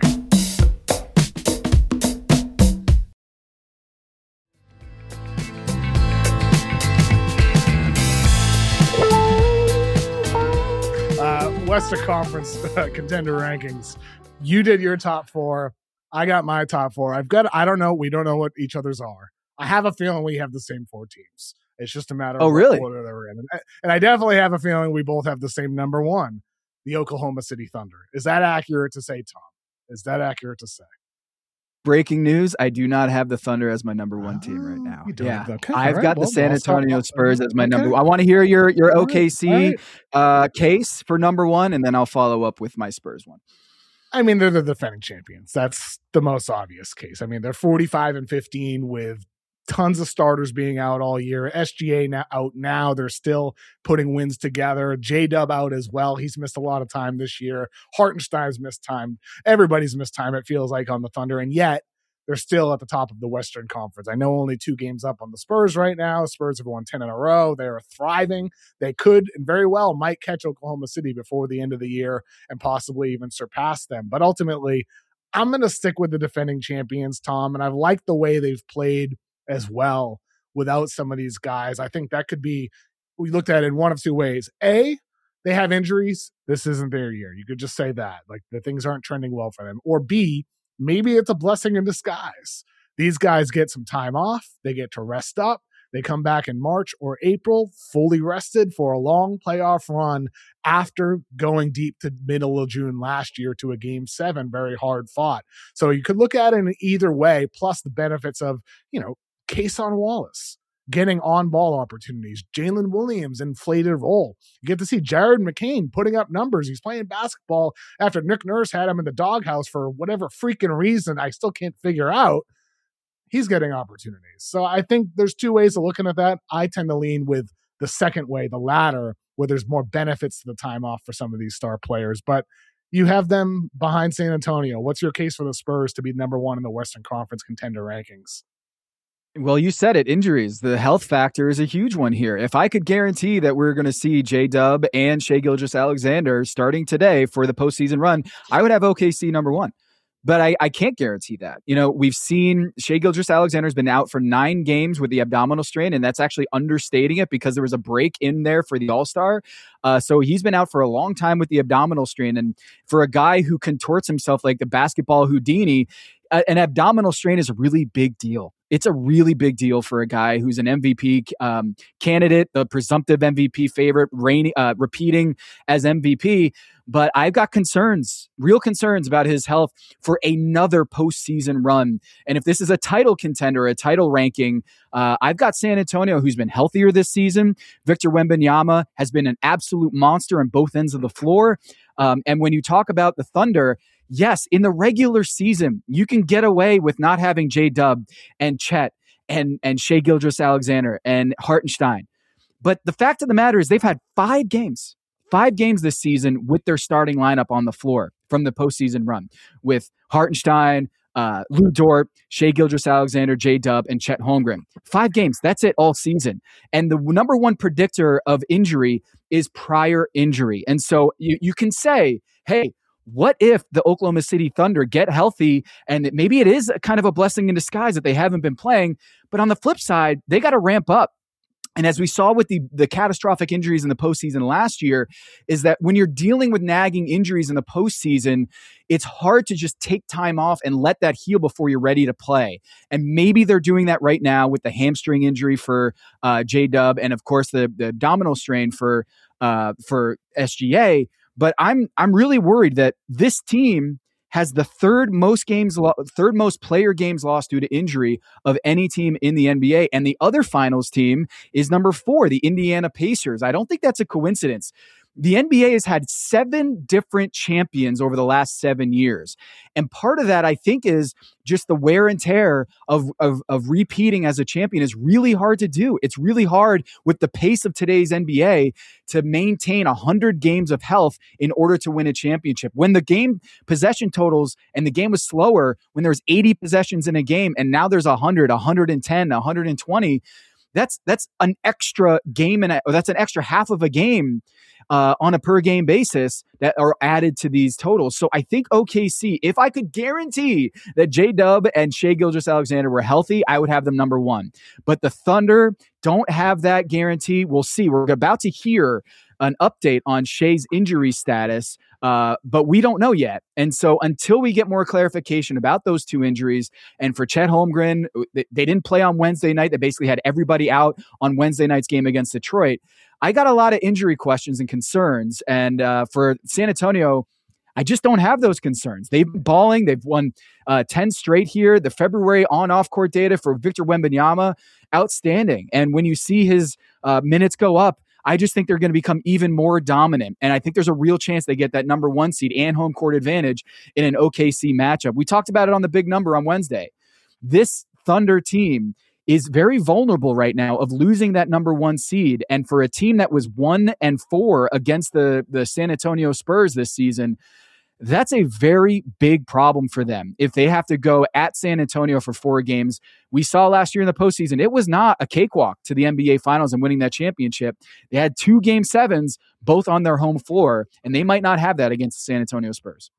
Western Conference uh, contender rankings. You did your top four. I got my top four. I've got, I don't know. We don't know what each other's are. I have a feeling we have the same four teams. It's just a matter oh, of really? what order they're in. And, and I definitely have a feeling we both have the same number one, the Oklahoma City Thunder. Is that accurate to say, Tom? Is that accurate to say? Breaking news, I do not have the Thunder as my number one team right now. Yeah, okay, I've right. got well, the San Antonio Spurs as my okay. number one. I want to hear your, your O K C right. uh, case for number one, and then I'll follow up with my Spurs one. I mean, they're the defending champions. That's the most obvious case. I mean, they're forty-five and fifteen with tons of starters being out all year. S G A now, out now. They're still putting wins together. J-Dub out as well. He's missed a lot of time this year. Hartenstein's missed time. Everybody's missed time, it feels like, on the Thunder. And yet, they're still at the top of the Western Conference. I know only two games up on the Spurs right now. Spurs have won ten in a row. They are thriving. They could and very well might catch Oklahoma City before the end of the year and possibly even surpass them. But ultimately, I'm going to stick with the defending champions, Tom, and I've liked the way they've played as well without some of these guys. I think that could be, we looked at it in one of two ways. A, they have injuries. This isn't their year. You could just say that. Like, the things aren't trending well for them. Or B, maybe it's a blessing in disguise. These guys get some time off. They get to rest up. They come back in March or April, fully rested for a long playoff run after going deep to middle of June last year to a game seven, very hard fought. So you could look at it in either way, plus the benefits of, you know, Kason Wallace getting on-ball opportunities, Jalen Williams inflated role. You get to see Jared McCain putting up numbers. He's playing basketball after Nick Nurse had him in the doghouse for whatever freaking reason I still can't figure out. He's getting opportunities. So I think there's two ways of looking at that. I tend to lean with the second way, the latter, where there's more benefits to the time off for some of these star players. But you have them behind San Antonio. What's your case for the Spurs to be number one in the Western Conference contender rankings? Well, you said it, injuries. The health factor is a huge one here. If I could guarantee that we're going to see J-Dub and Shai Gilgeous-Alexander starting today for the postseason run, I would have O K C number one. But I, I can't guarantee that. You know, we've seen Shai Gilgeous-Alexander has been out for nine games with the abdominal strain, and that's actually understating it because there was a break in there for the All-Star. Uh, so he's been out for a long time with the abdominal strain. And for a guy who contorts himself like the basketball Houdini, uh, an abdominal strain is a really big deal. It's a really big deal for a guy who's an M V P um, candidate, the presumptive M V P favorite, reigning, uh, repeating as M V P. But I've got concerns, real concerns about his health for another postseason run. And if this is a title contender, a title ranking, uh, I've got San Antonio, who's been healthier this season. Victor Wembanyama has been an absolute monster on both ends of the floor. Um, and when you talk about the Thunder, yes, in the regular season, you can get away with not having J-Dub and Chet and, and Shai Gilgeous-Alexander and Hartenstein. But the fact of the matter is they've had five games, five games this season with their starting lineup on the floor from the postseason run with Hartenstein, uh, Lou Dort, Shai Gilgeous-Alexander, J-Dub, and Chet Holmgren. Five games. That's it all season. And the number one predictor of injury is prior injury. And so you, you can say, hey, what if the Oklahoma City Thunder get healthy and maybe it is a kind of a blessing in disguise that they haven't been playing, but on the flip side, they got to ramp up. And as we saw with the, the catastrophic injuries in the postseason last year, is that when you're dealing with nagging injuries in the postseason, it's hard to just take time off and let that heal before you're ready to play. And maybe they're doing that right now with the hamstring injury for uh, J-Dub and, of course, the, the abdominal strain for uh, for S G A. But I'm I'm really worried that this team has the third most games, lo- third most player games lost due to injury of any team in the N B A. And the other finals team is number four, the Indiana Pacers. I don't think that's a coincidence. The N B A has had seven different champions over the last seven years. And part of that, I think, is just the wear and tear of, of, of repeating as a champion is really hard to do. It's really hard with the pace of today's N B A to maintain one hundred games of health in order to win a championship. When the game possession totals and the game was slower, when there's eighty possessions in a game and now there's one hundred, one hundred ten, one hundred twenty, that's that's an extra game and that's an extra half of a game Uh, on a per game basis that are added to these totals. So I think O K C, if I could guarantee that J-Dub and Shai Gilgeous-Alexander were healthy, I would have them number one. But the Thunder don't have that guarantee. We'll see. We're about to hear an update on Shai's injury status, uh, but we don't know yet. And so until we get more clarification about those two injuries, and for Chet Holmgren, they, they didn't play on Wednesday night. They basically had everybody out on Wednesday night's game against Detroit. I got a lot of injury questions and concerns. And uh, for San Antonio, I just don't have those concerns. They've been balling. They've won uh, ten straight here. The February on-off court data for Victor Wembanyama, outstanding. And when you see his uh, minutes go up, I just think they're going to become even more dominant. And I think there's a real chance they get that number one seed and home court advantage in an O K C matchup. We talked about it on the big number on Wednesday. This Thunder team is very vulnerable right now of losing that number one seed. And for a team that was one and four against the, the San Antonio Spurs this season, That's a very big problem for them. If they have to go at San Antonio for four games, we saw last year in the postseason, it was not a cakewalk to the N B A Finals and winning that championship. They had two game sevens, both on their home floor, and they might not have that against the San Antonio Spurs.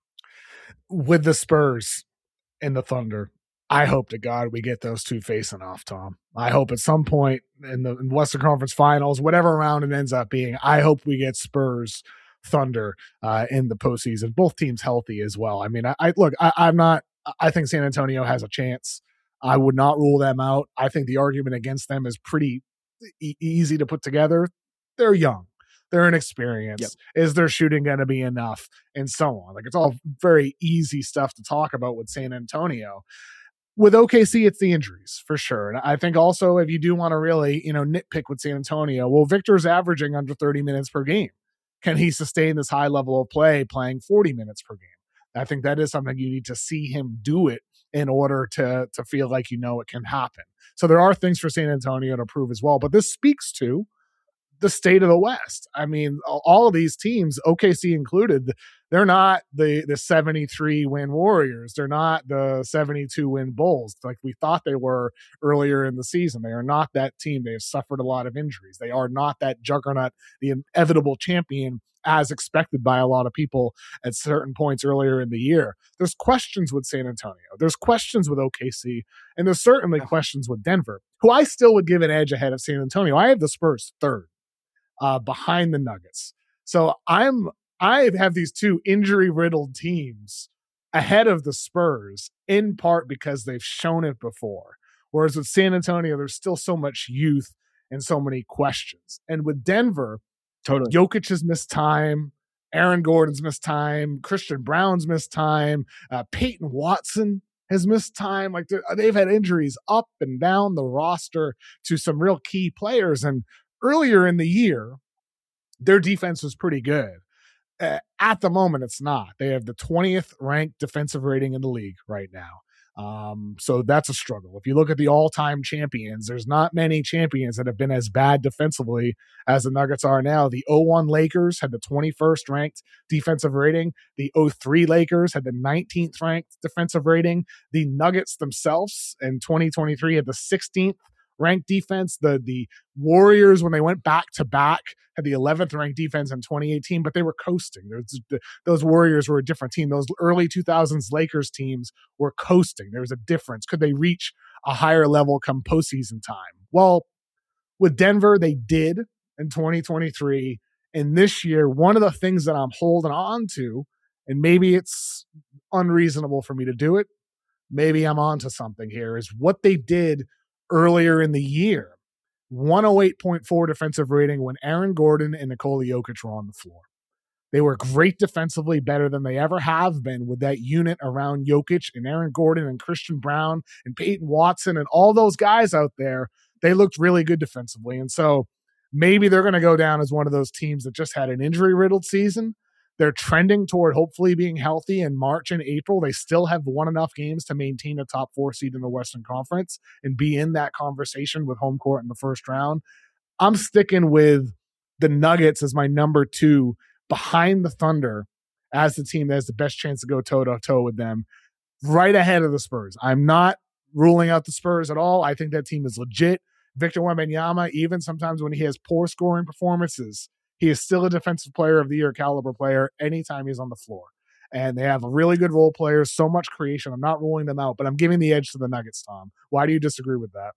With the Spurs and the Thunder, I hope to God we get those two facing off, Tom. I hope at some point in the Western Conference Finals, whatever round it ends up being, I hope we get Spurs Thunder uh, in the postseason. Both teams healthy as well. I mean, I, I look, I, I'm not. I think San Antonio has a chance. I would not rule them out. I think the argument against them is pretty e- easy to put together. They're young. They're inexperienced. Yep. Is their shooting going to be enough? And so on. Like, it's all very easy stuff to talk about with San Antonio. With O K C, it's the injuries for sure. And I think also if you do want to really, you know, nitpick with San Antonio, well, Victor's averaging under thirty minutes per game. Can he sustain this high level of play playing forty minutes per game? I think that is something you need to see him do it in order to, to feel like you know it can happen. So there are things for San Antonio to prove as well. But this speaks to the state of the West. I mean, all of these teams, O K C included, they're not the the seventy-three win Warriors. They're not the seventy-two win Bulls like we thought they were earlier in the season. They are not that team. They have suffered a lot of injuries. They are not that juggernaut, the inevitable champion as expected by a lot of people at certain points earlier in the year. There's questions with San Antonio. There's questions with O K C. And there's certainly questions with Denver, who I still would give an edge ahead of San Antonio. I have the Spurs third. Uh, behind the Nuggets. So I'm I have these two injury-riddled teams ahead of the Spurs, in part because they've shown it before. Whereas with San Antonio, there's still so much youth and so many questions. And with Denver, totally, Jokic has missed time, Aaron Gordon's missed time, Christian Brown's missed time, uh, Peyton Watson has missed time. Like they've had injuries up and down the roster to some real key players. And earlier in the year, their defense was pretty good. Uh, at the moment, it's not. They have the twentieth ranked defensive rating in the league right now. Um, so that's a struggle. If you look at the all-time champions, there's not many champions that have been as bad defensively as the Nuggets are now. The oh one Lakers had the twenty-first ranked defensive rating. The oh three Lakers had the nineteenth ranked defensive rating. The Nuggets themselves in twenty twenty-three had the sixteenth ranked defense. The the Warriors, when they went back to back, had the eleventh ranked defense in twenty eighteen, but they were coasting. There's, the, those Warriors were a different team. Those early two thousands Lakers teams were coasting. There was a difference. Could they reach a higher level come postseason time? Well, with Denver, they did in twenty twenty-three. And this year, one of the things that I'm holding on to, and maybe it's unreasonable for me to do it, maybe I'm onto something here, is what they did earlier in the year. one oh eight point four defensive rating when Aaron Gordon and Nikola Jokic were on the floor. They were great defensively, better than they ever have been with that unit around Jokic and Aaron Gordon and Christian Brown and Peyton Watson and all those guys out there. They looked really good defensively. And so maybe they're going to go down as one of those teams that just had an injury-riddled season. They're trending toward hopefully being healthy in March and April. They still have won enough games to maintain a top four seed in the Western Conference and be in that conversation with home court in the first round. I'm sticking with the Nuggets as my number two behind the Thunder as the team that has the best chance to go toe-to-toe with them, right ahead of the Spurs. I'm not ruling out the Spurs at all. I think that team is legit. Victor Wembanyama, even sometimes when he has poor scoring performances, he is still a defensive player of the year caliber player anytime he's on the floor. And they have a really good role players, so much creation. I'm not ruling them out, but I'm giving the edge to the Nuggets, Tom. Why do you disagree with that?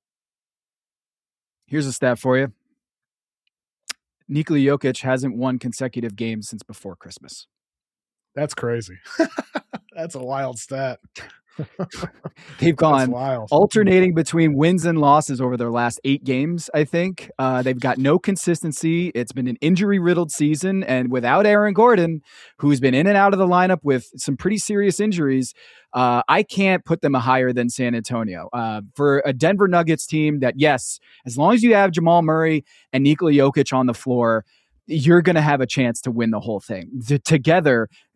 Here's a stat for you. Nikola Jokic hasn't won consecutive games since before Christmas. That's crazy. That's a wild stat. They've gone alternating between wins and losses over their last eight games, I think. Uh, they've got no consistency. It's been an injury-riddled season, and without Aaron Gordon, who's been in and out of the lineup with some pretty serious injuries, uh, I can't put them higher than San Antonio. Uh, for a Denver Nuggets team that, yes, as long as you have Jamal Murray and Nikola Jokic on the floor, you're going to have a chance to win the whole thing. The, together,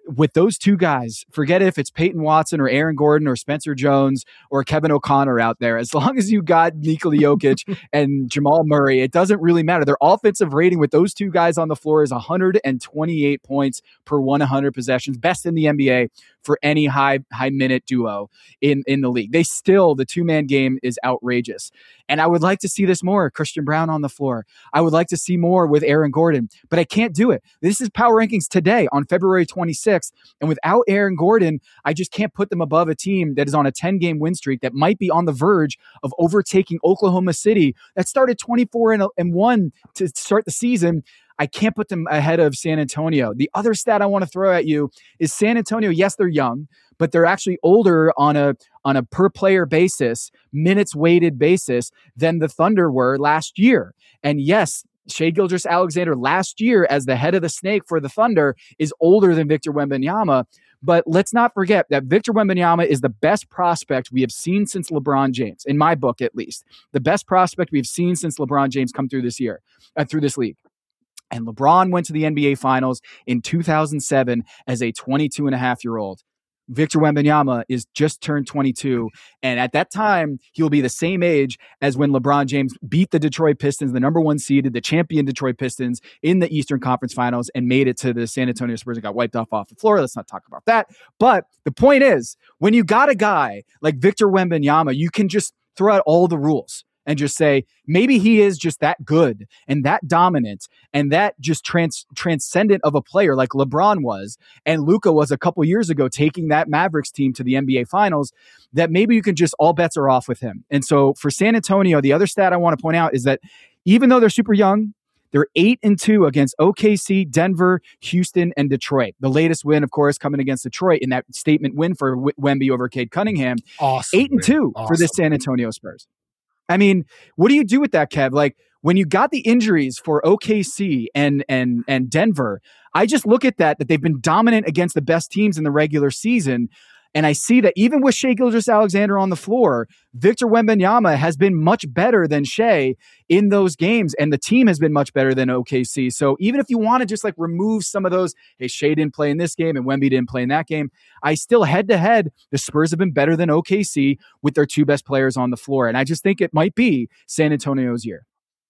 with those two guys, forget if it's Peyton Watson or Aaron Gordon or Spencer Jones or Kevin O'Connor out there. As long as you got Nikola Jokic and Jamal Murray, it doesn't really matter. Their offensive rating with those two guys on the floor is one hundred twenty-eight points per one hundred possessions, best in the N B A for any high high minute duo in, in the league. They still, the two-man game is outrageous. And I would like to see this more. Christian Brown on the floor. I would like to see more with Aaron Gordon, but I can't do it. This is Power Rankings today on February twenty-sixth. And without Aaron Gordon, I just can't put them above a team that is on a ten-game win streak that might be on the verge of overtaking Oklahoma City that started twenty-four and one to start the season. I can't put them ahead of San Antonio. The other stat I want to throw at you is San Antonio. Yes, they're young, but they're actually older on a on a per player basis, minutes weighted basis than the Thunder were last year. And yes, Shai Gilgeous-Alexander last year as the head of the snake for the Thunder is older than Victor Wembanyama. But let's not forget that Victor Wembanyama is the best prospect we have seen since LeBron James, in my book at least. The best prospect we've seen since LeBron James come through this year, uh, through this league. And LeBron went to the N B A Finals in two thousand seven as a twenty-two and a half year old. Victor Wembanyama is just turned twenty-two. And at that time, he will be the same age as when LeBron James beat the Detroit Pistons, the number one seeded, the champion Detroit Pistons in the Eastern Conference Finals and made it to the San Antonio Spurs and got wiped off off the floor. Let's not talk about that. But the point is, when you got a guy like Victor Wembanyama, you can just throw out all the rules and just say, maybe he is just that good and that dominant and that just trans- transcendent of a player like LeBron was. And Luka was a couple years ago taking that Mavericks team to the N B A Finals, that maybe you can just, all bets are off with him. And so for San Antonio, the other stat I want to point out is that even though they're super young, they're eight and two against O K C, Denver, Houston, and Detroit. The latest win, of course, coming against Detroit in that statement win for w- Wemby over Cade Cunningham. Awesome. Eight and two awesome. for the San Antonio Spurs. I mean, what do you do with that, Kev? Like, when you got the injuries for O K C and and and Denver, I just look at that, that they've been dominant against the best teams in the regular season. And I see that even with Shai Gilgeous-Alexander on the floor, Victor Wembanyama has been much better than Shai in those games, and the team has been much better than O K C. So even if you want to just like remove some of those, hey, Shai didn't play in this game and Wemby didn't play in that game, I still head-to-head, the Spurs have been better than O K C with their two best players on the floor. And I just think it might be San Antonio's year.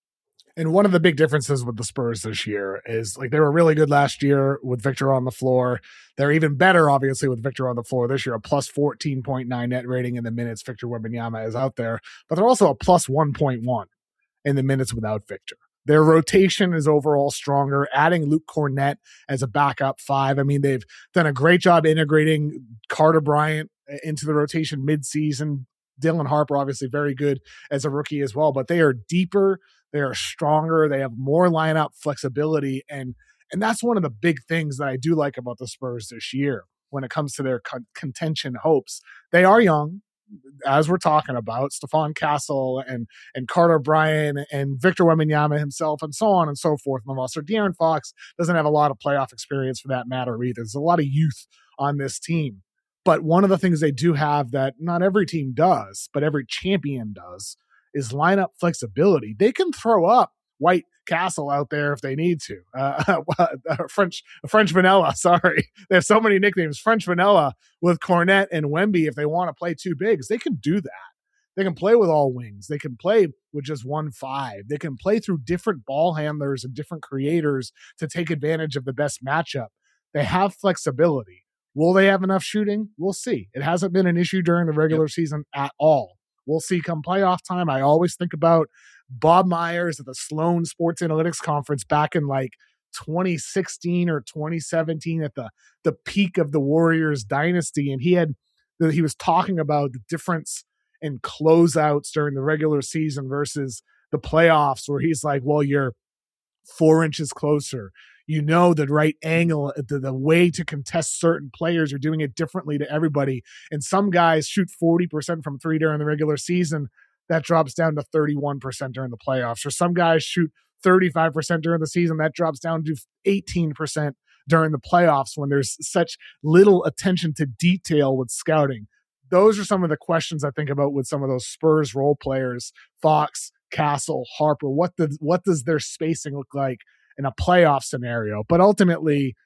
And one of the big differences with the Spurs this year is, like, they were really good last year with Victor on the floor. They're even better, obviously, with Victor on the floor this year, a plus fourteen point nine net rating in the minutes Victor Wembanyama is out there. But they're also a plus one point one in the minutes without Victor. Their rotation is overall stronger, adding Luke Cornett as a backup five. I mean, they've done a great job integrating Carter Bryant into the rotation midseason. Dylan Harper, obviously very good as a rookie as well, but they are deeper. They are stronger. They have more lineup flexibility. And, and that's one of the big things that I do like about the Spurs this year when it comes to their con- contention hopes. They are young, as we're talking about, Stephon Castle and, and Carter Bryant and Victor Wembanyama himself and so on and so forth on the roster. De'Aaron Fox doesn't have a lot of playoff experience for that matter either. There's a lot of youth on this team. But one of the things they do have that not every team does, but every champion does, is lineup flexibility. They can throw up White Castle out there if they need to. Uh, French French Vanilla, sorry. They have so many nicknames. French Vanilla with Cornett and Wemby, if they want to play two bigs, they can do that. They can play with all wings. They can play with just one five. They can play through different ball handlers and different creators to take advantage of the best matchup. They have flexibility. Will they have enough shooting? We'll see. It hasn't been an issue during the regular yep. season at all. We'll see come playoff time. I always think about Bob Myers at the Sloan Sports Analytics Conference back in like twenty sixteen or twenty seventeen at the, the peak of the Warriors dynasty. And he had, he was talking about the difference in closeouts during the regular season versus the playoffs, where he's like, well, you're four inches closer. You know, the right angle, the, the way to contest certain players, you're doing it differently to everybody. And some guys shoot forty percent from three during the regular season. That drops down to thirty-one percent during the playoffs. Or some guys shoot thirty-five percent during the season. That drops down to eighteen percent during the playoffs when there's such little attention to detail with scouting. Those are some of the questions I think about with some of those Spurs role players, Fox, Castle, Harper. What does, what does their spacing look like in a playoff scenario? But ultimately,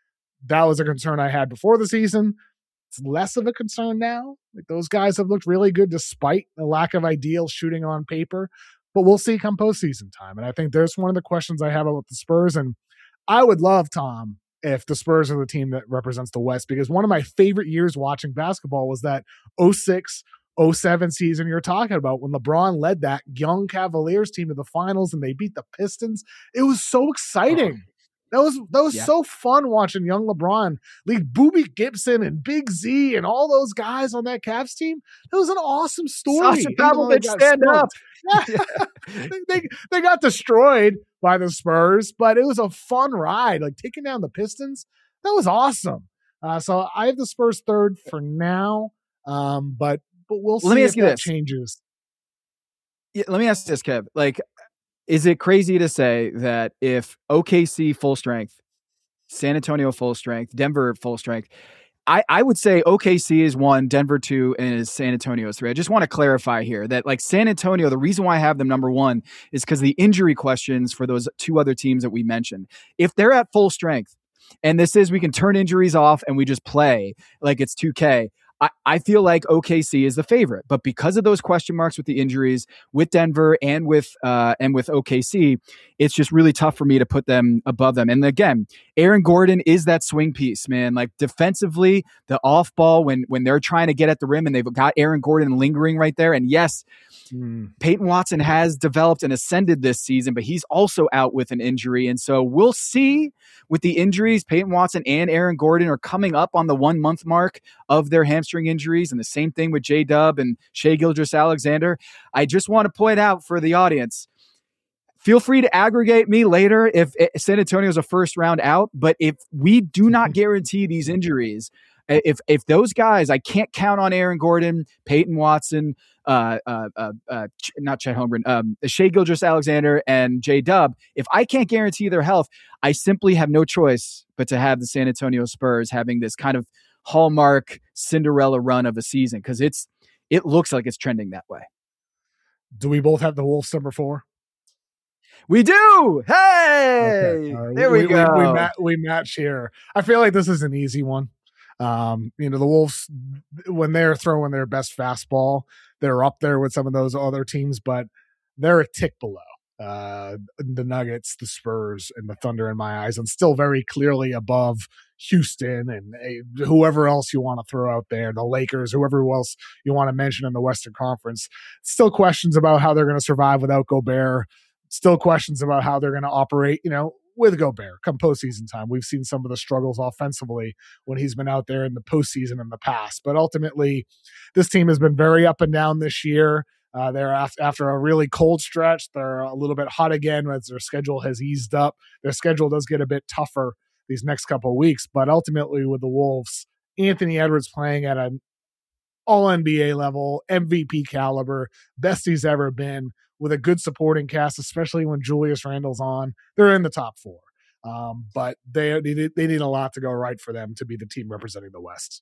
that was a concern I had before the season. It's less of a concern now. Like, those guys have looked really good despite the lack of ideal shooting on paper, but we'll see come postseason time. And I think there's one of the questions I have about the Spurs. And I would love, Tom, if the Spurs are the team that represents the West, because one of my favorite years watching basketball was that oh six oh seven season you're talking about, when LeBron led that young Cavaliers team to the finals and they beat the Pistons. It was so exciting. Oh. That was that was yeah. so fun watching young LeBron lead Boobie Gibson and Big Z and all those guys on that Cavs team. It was an awesome story. Sasha Pavlovich, stand up. Yeah. they, they got destroyed by the Spurs, but it was a fun ride. Like, taking down the Pistons, that was awesome. Uh, so I have the Spurs third for now, um, but but we'll see let me if ask you that this. changes. Yeah, let me ask this, Kev. Like, is it crazy to say that if O K C full strength, San Antonio full strength, Denver full strength, I, I would say O K C is one, Denver two, and is San Antonio is three. I just want to clarify here that, like, San Antonio, the reason why I have them number one is because the injury questions for those two other teams that we mentioned. If they're at full strength, and this is we can turn injuries off and we just play like it's two K, I, I feel like O K C is the favorite, but because of those question marks with the injuries with Denver and with uh, and with O K C, it's just really tough for me to put them above them. And again, Aaron Gordon is that swing piece, man. Like, defensively, the off ball when when they're trying to get at the rim and they've got Aaron Gordon lingering right there. And yes, mm. Peyton Watson has developed and ascended this season, but he's also out with an injury. And so we'll see with the injuries. Peyton Watson and Aaron Gordon are coming up on the one month mark of their hamstring injuries, and the same thing with J-Dub and Shai Gilgeous-Alexander. I just want to point out for the audience, feel free to aggregate me later if San Antonio is a first round out, but if we do not guarantee these injuries, if if those guys, I can't count on Aaron Gordon, Peyton Watson, uh, uh, uh, uh not Chet Holmgren, um, Shai Gilgeous-Alexander, and J-Dub, if I can't guarantee their health, I simply have no choice but to have the San Antonio Spurs having this kind of hallmark Cinderella run of a season, because it's it looks like it's trending that way. Do we both have the Wolves number four? We do. Hey, okay. Right. There we, we go. We, we, ma- we match here. I feel like this is an easy one. Um, you know, the Wolves, when they're throwing their best fastball, they're up there with some of those other teams, but they're a tick below uh, the Nuggets, the Spurs, and the Thunder in my eyes, and still very clearly above Houston and uh, whoever else you want to throw out there, the Lakers, whoever else you want to mention in the Western Conference. Still questions about how they're going to survive without Gobert. Still questions about how they're going to operate, you know, with Gobert come postseason time. We've seen some of the struggles offensively when he's been out there in the postseason in the past. But ultimately, this team has been very up and down this year. Uh, they're after, after a really cold stretch. They're a little bit hot again as their schedule has eased up. Their schedule does get a bit tougher these next couple of weeks. But ultimately, with the Wolves, Anthony Edwards playing at an all N B A level, M V P caliber, best he's ever been, with a good supporting cast, especially when Julius Randle's on. They're in the top four. Um, but they, they they need a lot to go right for them to be the team representing the West.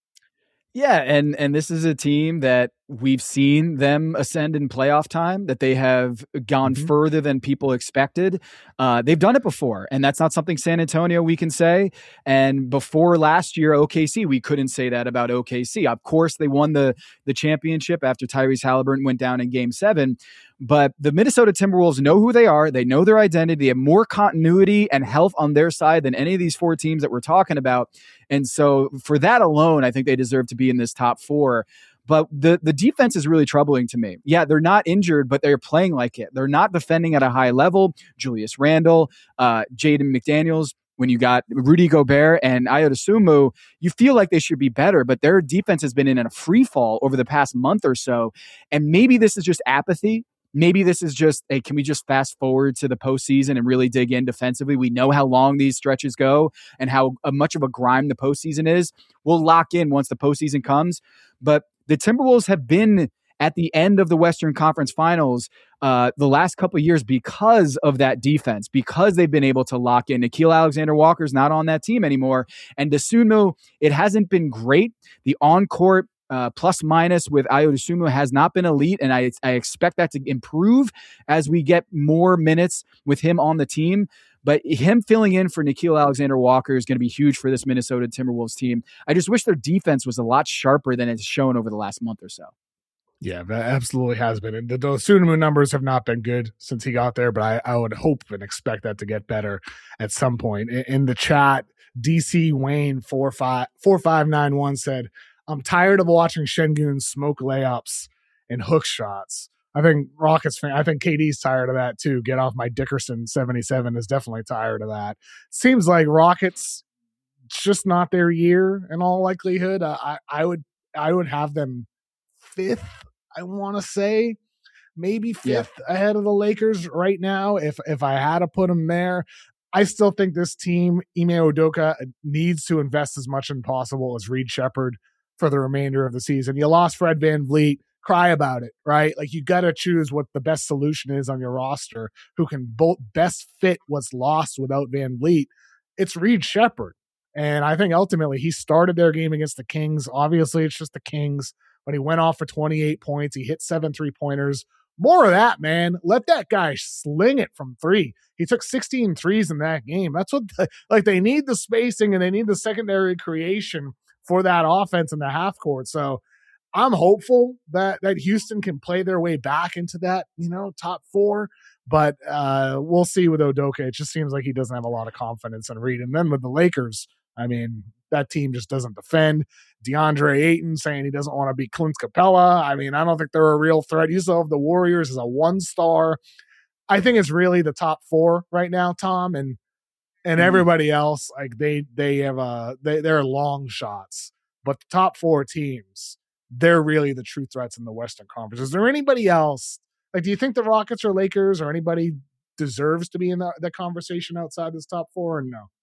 Yeah, and and this is a team that we've seen them ascend in playoff time, that they have gone mm-hmm. further than people expected. Uh, they've done it before, and that's not something San Antonio we can say. And before last year, O K C, we couldn't say that about O K C. Of course, they won the, the championship after Tyrese Halliburton went down in game seven. But the Minnesota Timberwolves know who they are. They know their identity. They have more continuity and health on their side than any of these four teams that we're talking about. And so for that alone, I think they deserve to be in this top four. But the, the defense is really troubling to me. Yeah, they're not injured, but they're playing like it. They're not defending at a high level. Julius Randle, uh, Jaden McDaniels, when you got Rudy Gobert and Ayo Dosunmu, you feel like they should be better, but their defense has been in a free fall over the past month or so. And maybe this is just apathy. Maybe this is just, hey, can we just fast forward to the postseason and really dig in defensively? We know how long these stretches go and how uh, much of a grind the postseason is. We'll lock in once the postseason comes. But the Timberwolves have been at the end of the Western Conference Finals uh, the last couple of years because of that defense, because they've been able to lock in. Nickeil Alexander-Walker's not on that team anymore. And Dosunmu, it hasn't been great. The on-court Uh, plus minus with Ayo Dosunmu has not been elite, and I I expect that to improve as we get more minutes with him on the team. But him filling in for Nickeil Alexander-Walker is going to be huge for this Minnesota Timberwolves team. I just wish their defense was a lot sharper than it's shown over the last month or so. Yeah, that absolutely has been. And the Dosunmu numbers have not been good since he got there, but I, I would hope and expect that to get better at some point. In, in the chat, D C Wayne four five four five nine one said, I'm tired of watching Şengün smoke layups and hook shots. I think Rockets fan, I think K D's tired of that too. Get off my Dickerson seventy-seven is definitely tired of that. Seems like Rockets, it's just not their year in all likelihood. Uh, I, I would, I would have them fifth. I want to say maybe fifth yeah. ahead of the Lakers right now. If if I had to put them there, I still think this team, Ime Udoka, needs to invest as much as possible as Reed Shepherd for the remainder of the season. You lost Fred VanVleet, cry about it, right? Like you got to choose what the best solution is on your roster, who can both best fit what's lost without VanVleet. It's Reed Shepherd, and I think ultimately he started their game against the Kings. Obviously, it's just the Kings. But he went off for twenty-eight points. He hit seven three-pointers. More of that, man. Let that guy sling it from three. He took sixteen threes in that game. That's what, the, like, they need the spacing and they need the secondary creation for that offense in the half court. So I'm hopeful that that Houston can play their way back into that, you know, top four. But uh, we'll see with Udoka. It just seems like he doesn't have a lot of confidence in Reed. And then with the Lakers, I mean, that team just doesn't defend. DeAndre Ayton saying he doesn't want to be Clint Capella. I mean, I don't think they're a real threat. You still have the Warriors as a one star. I think it's really the top four right now, Tom, and and mm-hmm. everybody else, like they they have a they they're long shots. But the top four teams, they're really the true threats in the Western Conference. Is there anybody else? Like, do you think the Rockets or Lakers or anybody deserves to be in the, the conversation outside this top four, or no?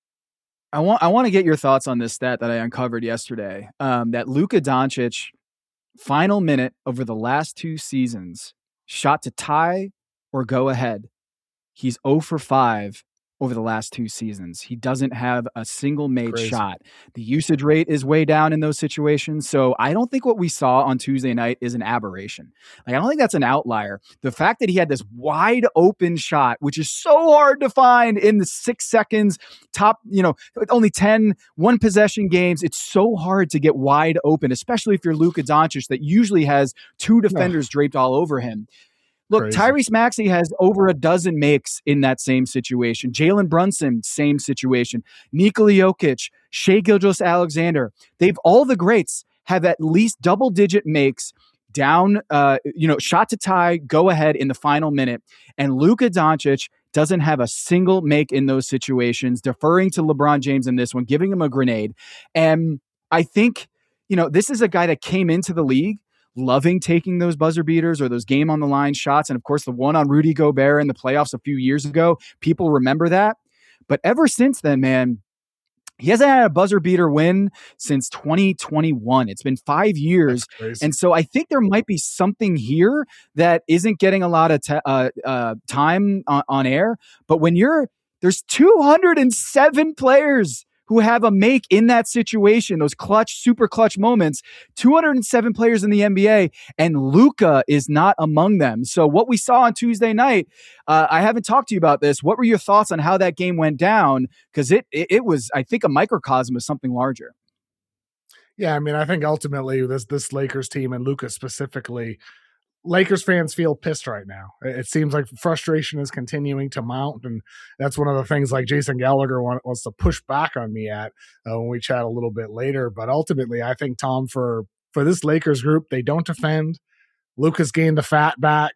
I want I want to get your thoughts on this stat that I uncovered yesterday. Um, that Luka Doncic, final minute over the last two seasons, shot to tie or go ahead. He's zero for five over the last two seasons. He doesn't have a single made Crazy. shot. The usage rate is way down in those situations. So I don't think what we saw on Tuesday night is an aberration. Like, I don't think that's an outlier. The fact that he had this wide open shot, which is so hard to find in the six seconds, top, you know, only ten, one possession games. It's so hard to get wide open, especially if you're Luka Doncic that usually has two defenders yeah. draped all over him. Look, Crazy. Tyrese Maxey has over a dozen makes in that same situation. Jalen Brunson, same situation. Nikola Jokic, Shai Gilgeous-Alexander. They've all the greats have at least double-digit makes down, uh, you know, shot to tie, go ahead in the final minute. And Luka Doncic doesn't have a single make in those situations, deferring to LeBron James in this one, giving him a grenade. And I think, you know, this is a guy that came into the league loving taking those buzzer beaters or those game on the line shots. And of course, the one on Rudy Gobert in the playoffs a few years ago, people remember that. But ever since then, man, he hasn't had a buzzer beater win since twenty twenty-one. It's been five years. And so I think there might be something here that isn't getting a lot of te- uh, uh, time on, on air. But when you're, there's two hundred seven players who have a make in that situation, those clutch, super clutch moments, two hundred seven players in the N B A, and Luka is not among them. So what we saw on Tuesday night, uh, I haven't talked to you about this. What were your thoughts on how that game went down? Because it, it it was, I think, a microcosm of something larger. Yeah, I mean, I think ultimately this this Lakers team and Luka specifically, Lakers fans feel pissed right now. It seems like frustration is continuing to mount, and that's one of the things like Jason Gallagher wants to push back on me at uh, when we chat a little bit later. But ultimately, I think, Tom, for for this Lakers group, they don't defend. Luka's gained the fat back.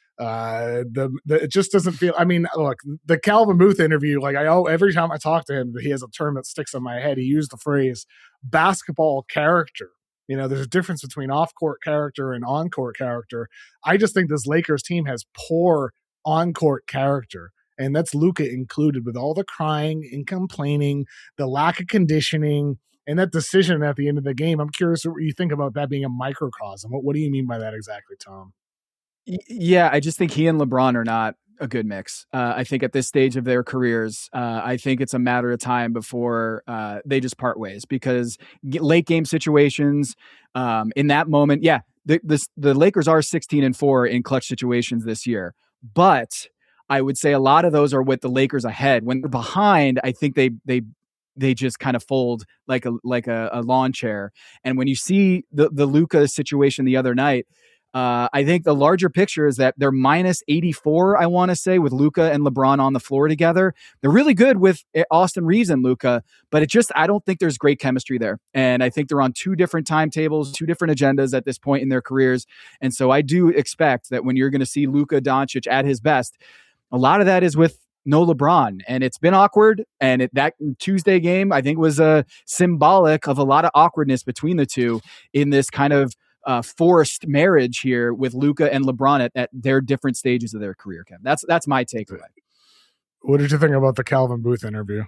Uh, the, the it just doesn't feel. I mean, look, the Calvin Booth interview. Like I oh, every time I talk to him, he has a term that sticks in my head. He used the phrase "basketball character." You know, there's a difference between off-court character and on-court character. I just think this Lakers team has poor on-court character, and that's Luka included, with all the crying and complaining, the lack of conditioning, and that decision at the end of the game. I'm curious what you think about that being a microcosm. What, what do you mean by that exactly, Tom? Yeah, I just think he and LeBron are not a good mix. Uh, I think at this stage of their careers, uh, I think it's a matter of time before uh, they just part ways, because late game situations um, in that moment, yeah, the, the, the Lakers are sixteen and four in clutch situations this year, but I would say a lot of those are with the Lakers ahead. When they're behind, I think they they they just kind of fold like a like a, a lawn chair. And when you see the the Luka situation the other night, uh, I think the larger picture is that they're minus eighty-four, I want to say, with Luka and LeBron on the floor together. They're really good with Austin Reeves and Luka, but it just, I don't think there's great chemistry there. And I think they're on two different timetables, two different agendas at this point in their careers. And so I do expect that when you're going to see Luka Doncic at his best, a lot of that is with no LeBron, and it's been awkward. And it, that Tuesday game, I think, was uh, symbolic of a lot of awkwardness between the two in this kind of uh, forced marriage here with Luka and LeBron at, at their different stages of their career. Ken, that's that's my takeaway. What did you think about the Calvin Booth interview?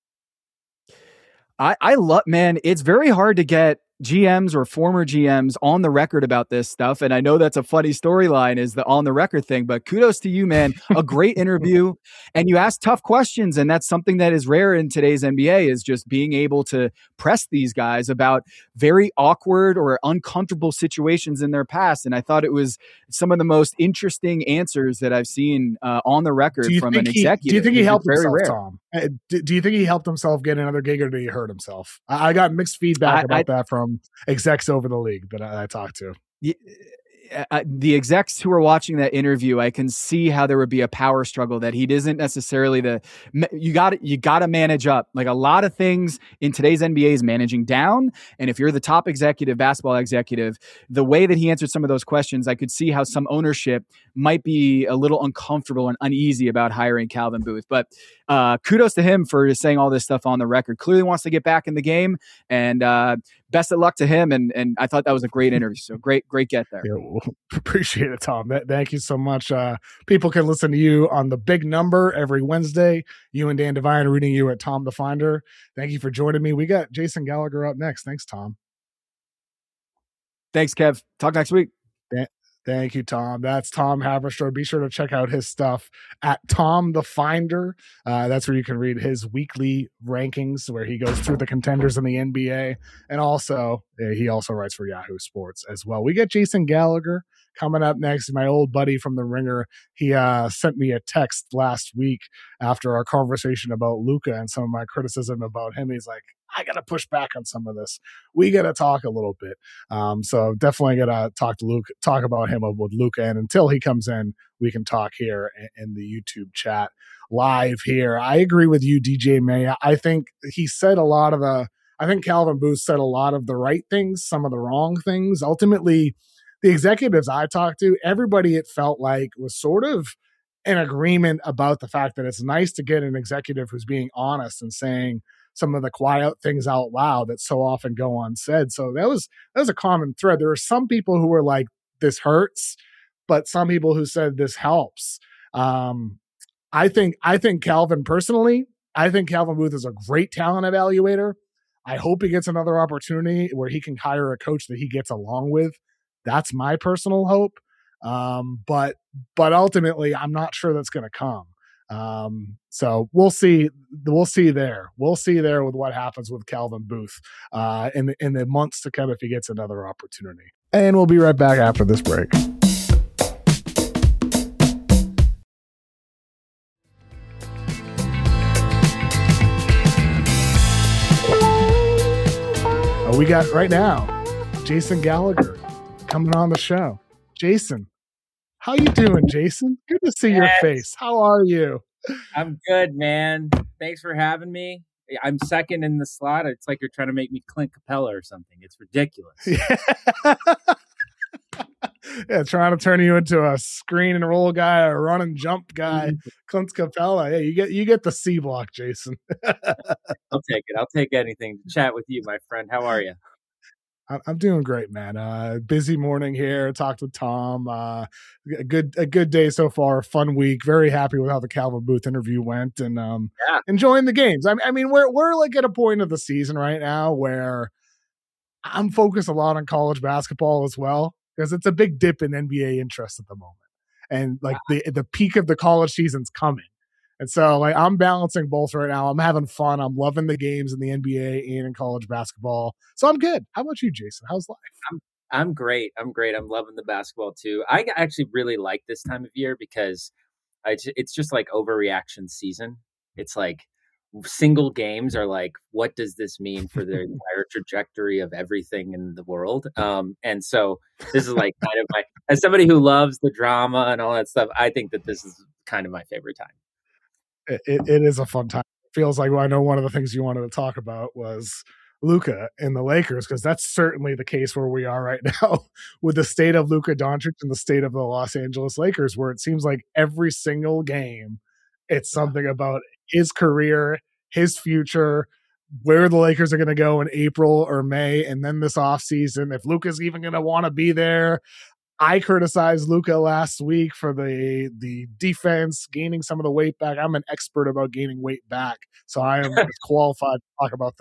I, I love, man, it's very hard to get G Ms or former G Ms on the record about this stuff. And I know that's a funny storyline, is the on the record thing, but kudos to you, man. A great interview. And you ask tough questions. And that's something that is rare in today's N B A, is just being able to press these guys about very awkward or uncomfortable situations in their past. And I thought it was some of the most interesting answers that I've seen uh, on the record from an he, executive. Do you think he helped very himself, rare. Tom? Do, do you think he helped himself get another gig, or did he hurt himself? I, I got mixed feedback I, about I, that from execs over the league that I, I talked to. Uh, the execs who are watching that interview, I can see how there would be a power struggle, that he isn't necessarily the, you got you got to manage up. Like a lot of things in today's N B A is managing down. And if you're the top executive, basketball executive, the way that he answered some of those questions, I could see how some ownership might be a little uncomfortable and uneasy about hiring Calvin Booth. But uh, kudos to him for saying all this stuff on the record. Clearly wants to get back in the game, and uh, best of luck to him. And and I thought that was a great interview. So great, great get there. Yeah, well, appreciate it, Tom. Thank you so much. Uh, people can listen to you on The Big Number every Wednesday. You and Dan Devine reading you at Tom the Finder. Thank you for joining me. We got Jason Gallagher up next. Thanks, Tom. Thanks, Kev. Talk next week. Th- Thank you, Tom. That's Tom Haberstroh. Be sure to check out his stuff at Tom the Finder. Uh, that's where you can read his weekly rankings, where he goes through the contenders in the N B A. And also, uh, he also writes for Yahoo Sports as well. We got Jason Gallagher coming up next. My old buddy from The Ringer. He uh, sent me a text last week after our conversation about Luka and some of my criticism about him. He's like, I got to push back on some of this. We got to talk a little bit. Um, so definitely got to talk to Luke, talk about him with Luka. And until he comes in, we can talk here in, in the YouTube chat live here. I agree with you, D J May. I think he said a lot of the, I think Calvin Booth said a lot of the right things, some of the wrong things. Ultimately, the executives I talked to, everybody, it felt like, was sort of in agreement about the fact that it's nice to get an executive who's being honest and saying some of the quiet things out loud that so often go unsaid. So that was that was a common thread. There were some people who were like, this hurts, but some people who said this helps. Um, I think I think Calvin personally, I think Calvin Booth is a great talent evaluator. I hope he gets another opportunity where he can hire a coach that he gets along with. That's my personal hope. Um, but but ultimately, I'm not sure that's going to come. Um, so we'll see. We'll see there. We'll see there with what happens with Calvin Booth uh, in the in the months to come if he gets another opportunity. And we'll be right back after this break. We got right now Jason Gallagher coming on the show. Jason, how you doing, Jason? Good to see yes. your face. How are you? I'm good, man. Thanks for having me. I'm second in the slot. It's like you're trying to make me Clint Capella or something. It's ridiculous. Yeah, yeah, trying to turn you into a screen and roll guy, a run and jump guy. Clint Capella. Yeah, you get you get the C block, Jason. I'll take it. I'll take anything to chat with you, my friend. How are you? I'm doing great, man. Uh, busy morning here. Talked with Tom. Uh, a good, a good day so far. Fun week. Very happy with how the Calvin Booth interview went, and um, yeah. enjoying the games. I, I mean, we're we're like at a point of the season right now where I'm focused a lot on college basketball as well, because it's a big dip in N B A interest at the moment, and like wow. the the peak of the college season's coming. And so, like, I'm balancing both right now. I'm having fun. I'm loving the games in the N B A and in college basketball. So I'm good. How about you, Jason? How's life? I'm I'm great. I'm great. I'm loving the basketball too. I actually really like this time of year because I, it's just like overreaction season. It's like single games are like, what does this mean for the entire trajectory of everything in the world? Um, and so this is like kind of my, as somebody who loves the drama and all that stuff, I think that this is kind of my favorite time. It, it, it is a fun time. It feels like, well, I know one of the things you wanted to talk about was Luka and the Lakers, because that's certainly the case where we are right now with the state of Luka Doncic and the state of the Los Angeles Lakers, where it seems like every single game, it's something about his career, his future, where the Lakers are going to go in April or May, and then this offseason, if Luka's even going to want to be there. I criticized Luka last week for the the defense gaining some of the weight back. I'm an expert about gaining weight back, so I am qualified to talk about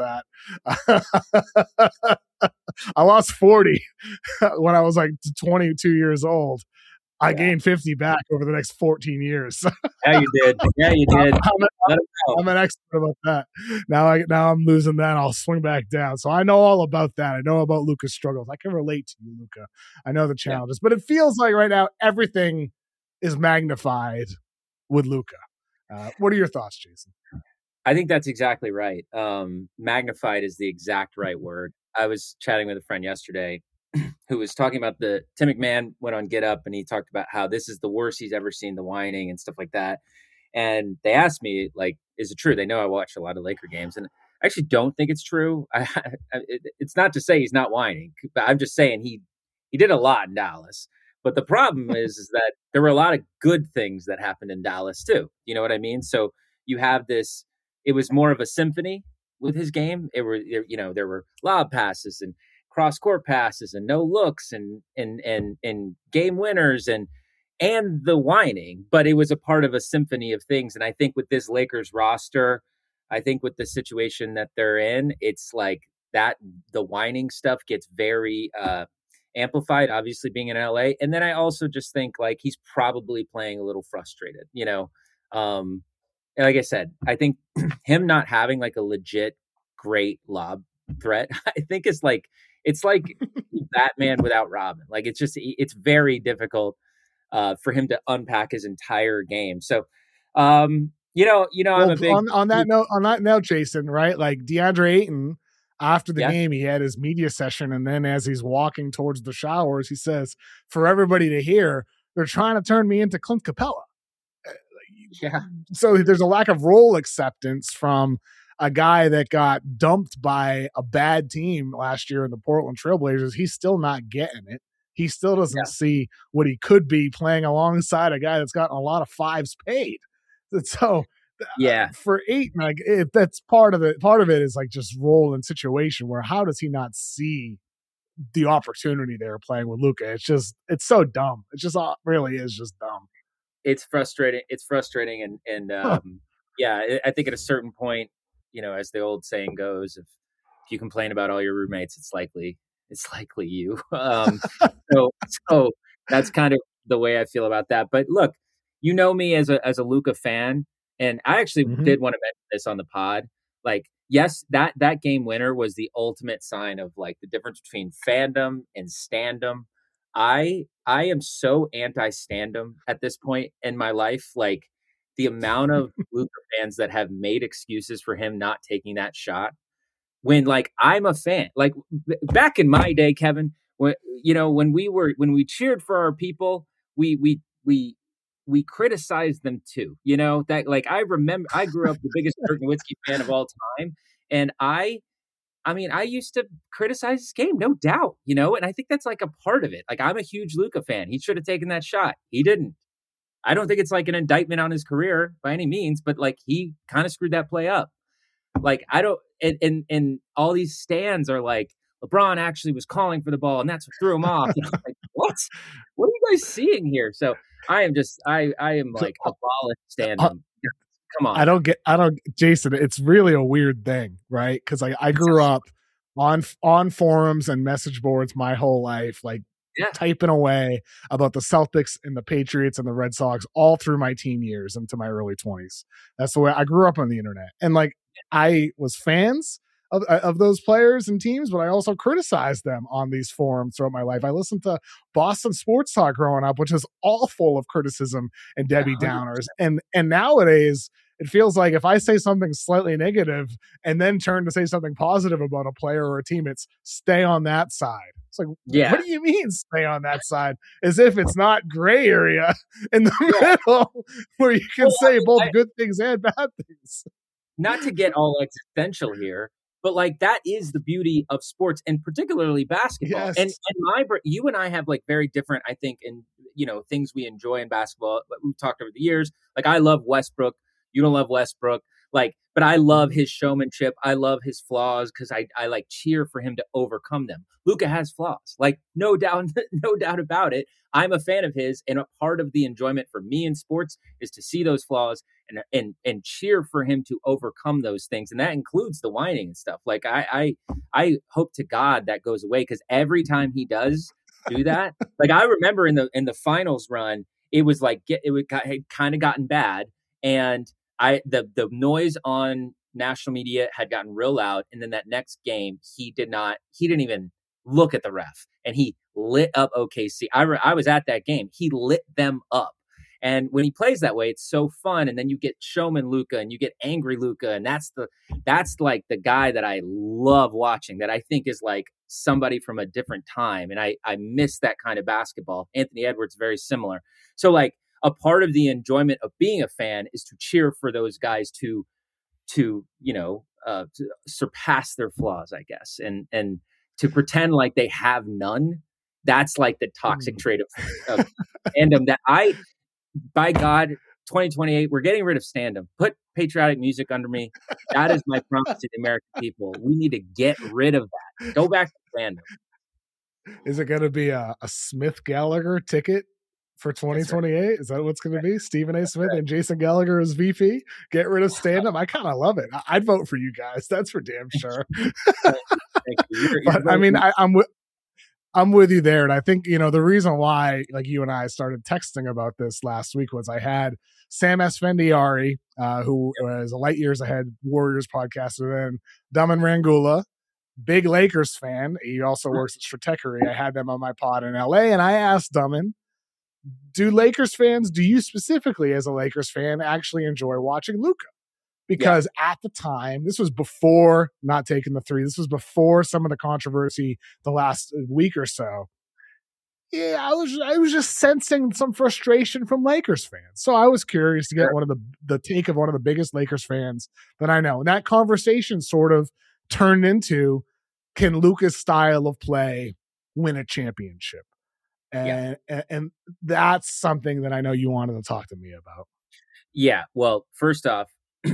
that. I lost forty when I was like twenty-two years old. I yeah. gained fifty back over the next fourteen years. Yeah, you did. Yeah, you did. I'm, I'm, I'm an expert about that. Now I now I'm losing that. I'll swing back down. So I know all about that. I know about Luka's struggles. I can relate to you, Luka. I know the challenges, yeah. but it feels like right now everything is magnified with Luka. Uh, what are your thoughts, Jason? I think that's exactly right. Um, magnified is the exact right word. I was chatting with a friend yesterday who was talking about the Tim McMahon went on Get Up and he talked about how this is the worst he's ever seen, the whining and stuff like that. And they asked me, like, is it true? They know I watch a lot of Laker games, and I actually don't think it's true. I, I, it, it's not to say he's not whining, but I'm just saying he he did a lot in Dallas. But the problem is, is that there were a lot of good things that happened in Dallas too. You know what I mean? So you have this. It was more of a symphony with his game. It were you know there were lob passes and cross court passes and no looks and and and and game winners and and the whining, but it was a part of a symphony of things. And I think with this Lakers roster, I think with the situation that they're in, it's like that the whining stuff gets very uh, amplified, obviously being in L A. And then I also just think like he's probably playing a little frustrated, you know. Um, and like I said, I think him not having like a legit great lob threat, I think is like, it's like Batman without Robin. Like it's just, it's very difficult uh, for him to unpack his entire game. So, um, you know, you know, well, I'm a big on, on that note, on that note, Jason, right? Like DeAndre Ayton, after the yeah. game, he had his media session. And then as he's walking towards the showers, he says, for everybody to hear, they're trying to turn me into Clint Capella. Yeah. So there's a lack of role acceptance from a guy that got dumped by a bad team last year in the Portland Trailblazers. He's still not getting it. He still doesn't yeah. see what he could be playing alongside a guy that's gotten a lot of fives paid. So yeah, uh, for eight, like it, that's part of it. Part of it is like just role and situation where how does he not see the opportunity there playing with Luka? It's just, it's so dumb. It just uh, really is just dumb. It's frustrating. It's frustrating. And, and um, huh. yeah, I think at a certain point, you know, as the old saying goes, if, if you complain about all your roommates, it's likely, it's likely you. Um, so, so that's kind of the way I feel about that. But look, you know me as a, as a Luka fan, and I actually mm-hmm. did want to mention this on the pod. Like, yes, that, that game winner was the ultimate sign of like the difference between fandom and standom. I, I am so anti-standom at this point in my life. Like, the amount of Luka fans that have made excuses for him not taking that shot when like I'm a fan, like b- back in my day, Kevin, when, you know, when we were, when we cheered for our people, we, we, we, we criticized them too, you know, that like, I remember I grew up the biggest Dirk Nowitzki fan of all time. And I, I mean, I used to criticize his game, no doubt, you know, and I think that's like a part of it. Like, I'm a huge Luka fan. He should have taken that shot. He didn't. I don't think it's like an indictment on his career by any means, but like he kind of screwed that play up. Like I don't, and, and and all these stands are like LeBron actually was calling for the ball, and that's what threw him off. And I'm like, what? What are you guys seeing here? So I am just, I I am like abolish standing. Come on, I don't get, I don't, Jason. It's really a weird thing, right? Because like I grew up on on forums and message boards my whole life, like. Yeah. Typing away about the Celtics and the Patriots and the Red Sox all through my teen years into my early twenties. That's the way I grew up on the internet. And like, I was fans of, of those players and teams, but I also criticize them on these forums throughout my life. I listened to Boston Sports Talk growing up, which is all full of criticism and Debbie Downers. And and nowadays, it feels like if I say something slightly negative and then turn to say something positive about a player or a team, it's stay on that side. It's like, yeah. What do you mean stay on that side? As if it's not gray area in the yeah. middle where you can well, say both I, good things and bad things. Not to get all existential here, but like that is the beauty of sports and particularly basketball. Yes. And and my you and I have like very different, I think, in you know things we enjoy in basketball. We've talked over the years. Like I love Westbrook. You don't love Westbrook. Like, but I love his showmanship. I love his flaws because I, I like cheer for him to overcome them. Luka has flaws, like no doubt, no doubt about it. I'm a fan of his, and a part of the enjoyment for me in sports is to see those flaws and and and cheer for him to overcome those things, and that includes the whining and stuff. Like I I, I hope to God that goes away because every time he does do that, like I remember in the in the finals run, it was like get, it would had kind of gotten bad, and I the the noise on national media had gotten real loud, and then that next game he did not he didn't even look at the ref, and he lit up O K C. I re, I was at that game. He lit them up, and when he plays that way, it's so fun. And then you get showman Luka, and you get angry Luka, and that's the that's like the guy that I love watching. That I think is like somebody from a different time, and I I miss that kind of basketball. Anthony Edwards very similar. So like. A part of the enjoyment of being a fan is to cheer for those guys to, to you know, uh, to surpass their flaws, I guess, and and to pretend like they have none. That's like the toxic trait of, of fandom that I, by God, twenty twenty-eight, we're getting rid of stand-up. Put patriotic music under me. That is my promise to the American people. We need to get rid of that. Go back to fandom. Is it going to be a, a Smith Gallagher ticket? For twenty twenty-eight, right. Is that what's going to be? Stephen A. Smith right. and Jason Gallagher as V P? Get rid of stand-up? I kind of love it. I'd vote for you guys. That's for damn sure. Thank you. You're, you're but, I mean, I, I'm with I'm with you there. And I think, you know, the reason why, like you and I started texting about this last week was I had Sam Esfandiari, uh, who was a light years ahead Warriors podcaster, then Daman Rangula, big Lakers fan. He also works at Stratechery. I had them on my pod in L A, and I asked Daman, do Lakers fans, do you specifically as a Lakers fan actually enjoy watching Luka? Because yeah. at the time, this was before not taking the three. This was before some of the controversy the last week or so. Yeah, I was I was just sensing some frustration from Lakers fans. So I was curious to get sure. one of the the take of one of the biggest Lakers fans that I know. And that conversation sort of turned into, can Luka's style of play win a championship? And, yeah. and and that's something that I know you wanted to talk to me about. Yeah. Well, first off,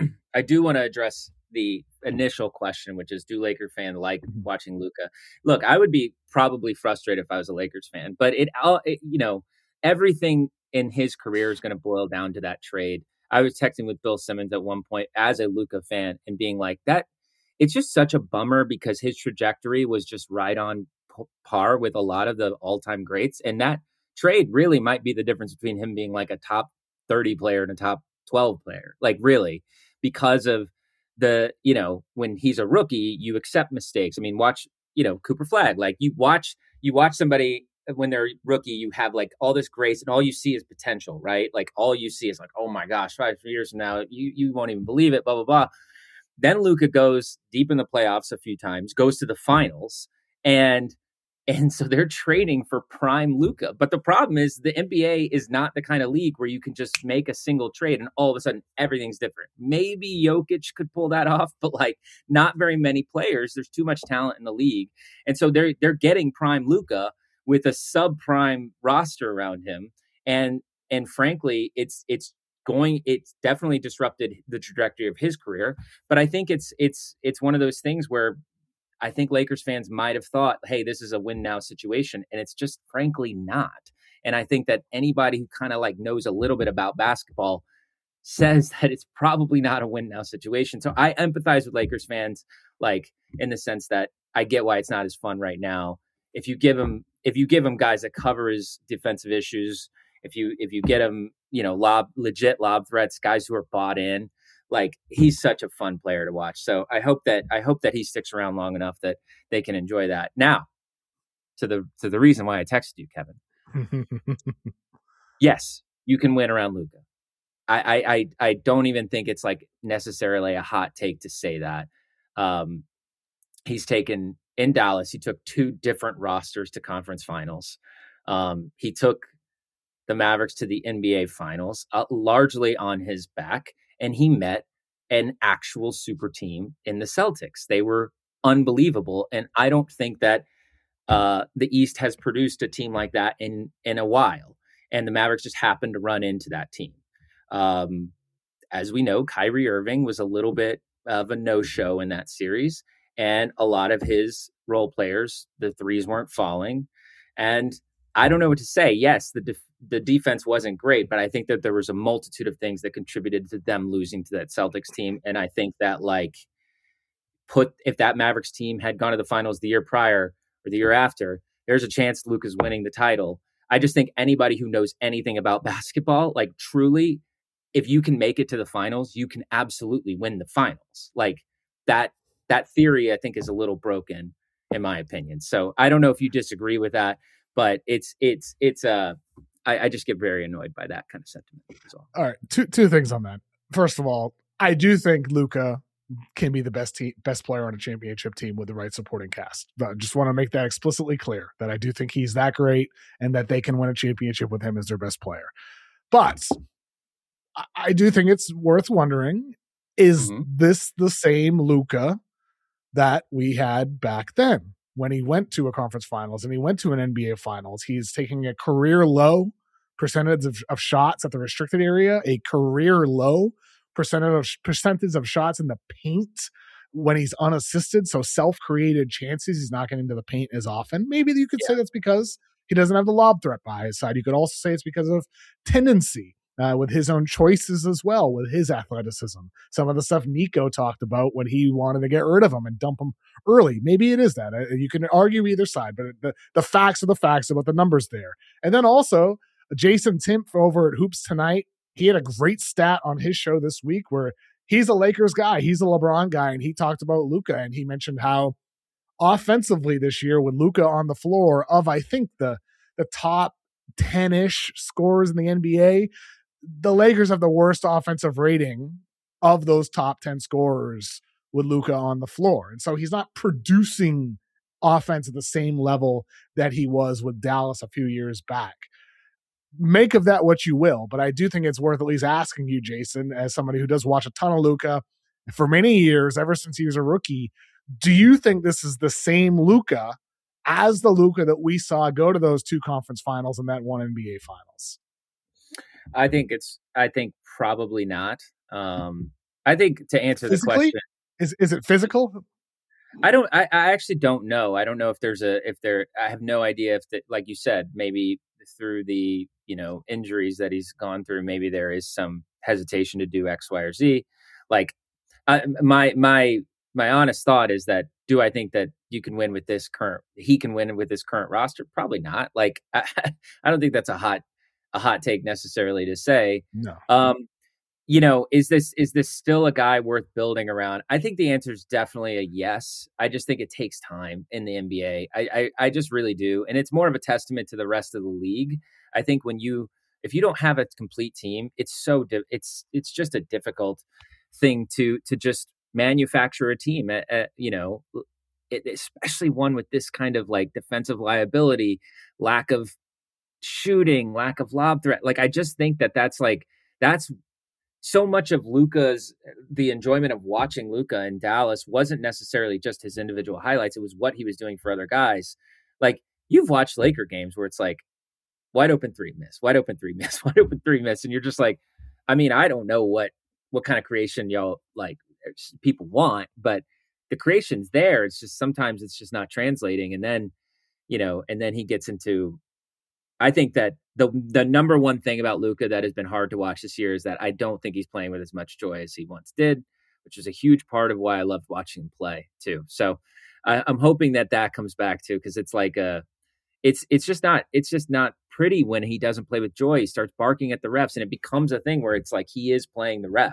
I do want to address the initial question, which is, do Laker fans like watching Luka? Look, I would be probably frustrated if I was a Lakers fan, but it, it you know, everything in his career is going to boil down to that trade. I was texting with Bill Simmons at one point as a Luka fan and being like, that it's just such a bummer because his trajectory was just right on par with a lot of the all-time greats, and that trade really might be the difference between him being like a top thirty player and a top twelve player, like really, because of the, you know, when he's a rookie, you accept mistakes. I mean, watch, you know, Cooper Flagg, like you watch you watch somebody when they're rookie, you have like all this grace and all you see is potential, right? Like all you see is like, oh my gosh, five years from now you you won't even believe it, blah blah blah. Then Luka goes deep in the playoffs a few times, goes to the finals, and And so they're trading for prime Luka. But the problem is the N B A is not the kind of league where you can just make a single trade and all of a sudden everything's different. Maybe Jokic could pull that off, but like not very many players. There's too much talent in the league. And so they're they're getting prime Luka with a subprime roster around him. And and frankly, it's it's going it's definitely disrupted the trajectory of his career. But I think it's it's it's one of those things where I think Lakers fans might have thought, hey, this is a win now situation. And it's just frankly not. And I think that anybody who kind of like knows a little bit about basketball says that it's probably not a win now situation. So I empathize with Lakers fans, like in the sense that I get why it's not as fun right now. If you give him, if you give him guys that cover his defensive issues, if you, if you get him, you know, lob, legit lob threats, guys who are bought in, like he's such a fun player to watch. So I hope that I hope that he sticks around long enough that they can enjoy that. Now, to the to the reason why I texted you, Kevin. Yes, you can win around Luka. I, I I I don't even think it's like necessarily a hot take to say that. Um, he's taken in Dallas. He took two different rosters to conference finals. Um, he took the Mavericks to the N B A finals, uh, largely on his back. And he met an actual super team in the Celtics. They were unbelievable. And I don't think that uh, the East has produced a team like that in, in a while. And the Mavericks just happened to run into that team. Um, as we know, Kyrie Irving was a little bit of a no-show in that series. And a lot of his role players, the threes weren't falling. And I don't know what to say. Yes, the def- the defense wasn't great, but I think that there was a multitude of things that contributed to them losing to that Celtics team. And I think that like put if that Mavericks team had gone to the finals the year prior or the year after, there's a chance Luka's winning the title. I just think anybody who knows anything about basketball, like truly, if you can make it to the finals, you can absolutely win the finals. Like that that theory, I think, is a little broken in my opinion. So I don't know if you disagree with that. But it's it's it's uh I, I just get very annoyed by that kind of sentiment. So. All right, two two things on that. First of all, I do think Luka can be the best team, best player on a championship team with the right supporting cast. But I just want to make that explicitly clear that I do think he's that great and that they can win a championship with him as their best player. But I do think it's worth wondering: is mm-hmm. this the same Luka that we had back then? When he went to a conference finals and he went to an N B A finals, he's taking a career low percentage of, of shots at the restricted area, a career low percentage of percentage of shots in the paint when he's unassisted. So self-created chances. He's not getting into the paint as often. Maybe you could yeah. say that's because he doesn't have the lob threat by his side. You could also say it's because of tendency. Uh, with his own choices as well, with his athleticism. Some of the stuff Nico talked about when he wanted to get rid of him and dump him early. Maybe it is that. Uh, you can argue either side, but the, the facts are the facts about the numbers there. And then also, Jason Timpf over at Hoops Tonight, he had a great stat on his show this week where he's a Lakers guy, he's a LeBron guy, and he talked about Luka, and he mentioned how offensively this year with Luka on the floor of, I think, the, the top ten-ish scorers in the N B A, the Lakers have the worst offensive rating of those top ten scorers with Luka on the floor. And so he's not producing offense at the same level that he was with Dallas a few years back. Make of that what you will, but I do think it's worth at least asking you, Jason, as somebody who does watch a ton of Luka for many years, ever since he was a rookie, do you think this is the same Luka as the Luka that we saw go to those two conference finals and that one N B A finals? I think it's, I think probably not. Um, I think to answer the Physically? question, is is it physical? I don't, I, I actually don't know. I don't know if there's a, if there, I have no idea if that, like you said, maybe through the, you know, injuries that he's gone through, maybe there is some hesitation to do X, Y, or Z. Like I, my, my, my honest thought is that, do I think that you can win with this current, he can win with this current roster? Probably not. Like, I, I don't think that's a hot, a hot take necessarily to say. No. Um, you know, is this is this still a guy worth building around? I think the answer is definitely a yes. I just think it takes time in the N B A. I, I I just really do, and it's more of a testament to the rest of the league. I think when you if you don't have a complete team, it's so di- it's it's just a difficult thing to to just manufacture a team. At, at, you know, it, especially one with this kind of like defensive liability, lack of shooting, lack of lob threat. Like I just think that that's like that's so much of Luka's the enjoyment of watching Luka in Dallas wasn't necessarily just his individual highlights. It was what he was doing for other guys. Like you've watched Laker games where it's like wide open three miss, wide open three miss, wide open three miss, and you're just like, I mean, I don't know what what kind of creation y'all like people want, but the creation's there. It's just sometimes it's just not translating, and then you know, and then he gets into. I think that the the number one thing about Luka that has been hard to watch this year is that I don't think he's playing with as much joy as he once did, which is a huge part of why I loved watching him play too. So I, I'm hoping that that comes back too, because it's like a, it's it's just not it's just not pretty when he doesn't play with joy. He starts barking at the refs, and it becomes a thing where it's like he is playing the refs.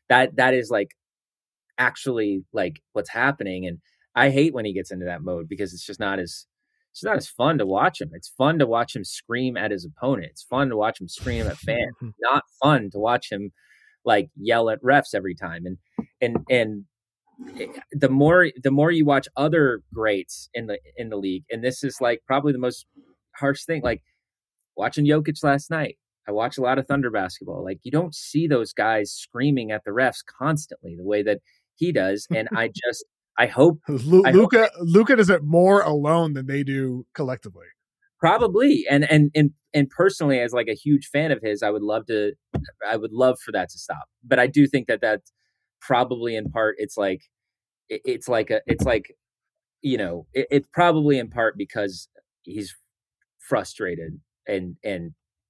that that is like actually like what's happening. And I hate when he gets into that mode because it's just not as it's not as fun to watch him. It's fun to watch him scream at his opponent. It's fun to watch him scream at fans. Not fun to watch him like yell at refs every time. And and and the more the more you watch other greats in the in the league, and this is like probably the most harsh thing, like watching Jokic last night. I watch a lot of Thunder basketball. Like, you don't see those guys screaming at the refs constantly the way that he does. And I just, I hope Lu- I Luka hope Luka does it more alone than they do collectively. Probably. And, and, and, and personally, as like a huge fan of his, I would love to, I would love for that to stop. But I do think that that's probably in part, it's like, it, it's like a, it's like, you know, it, it's probably in part because he's frustrated and, and,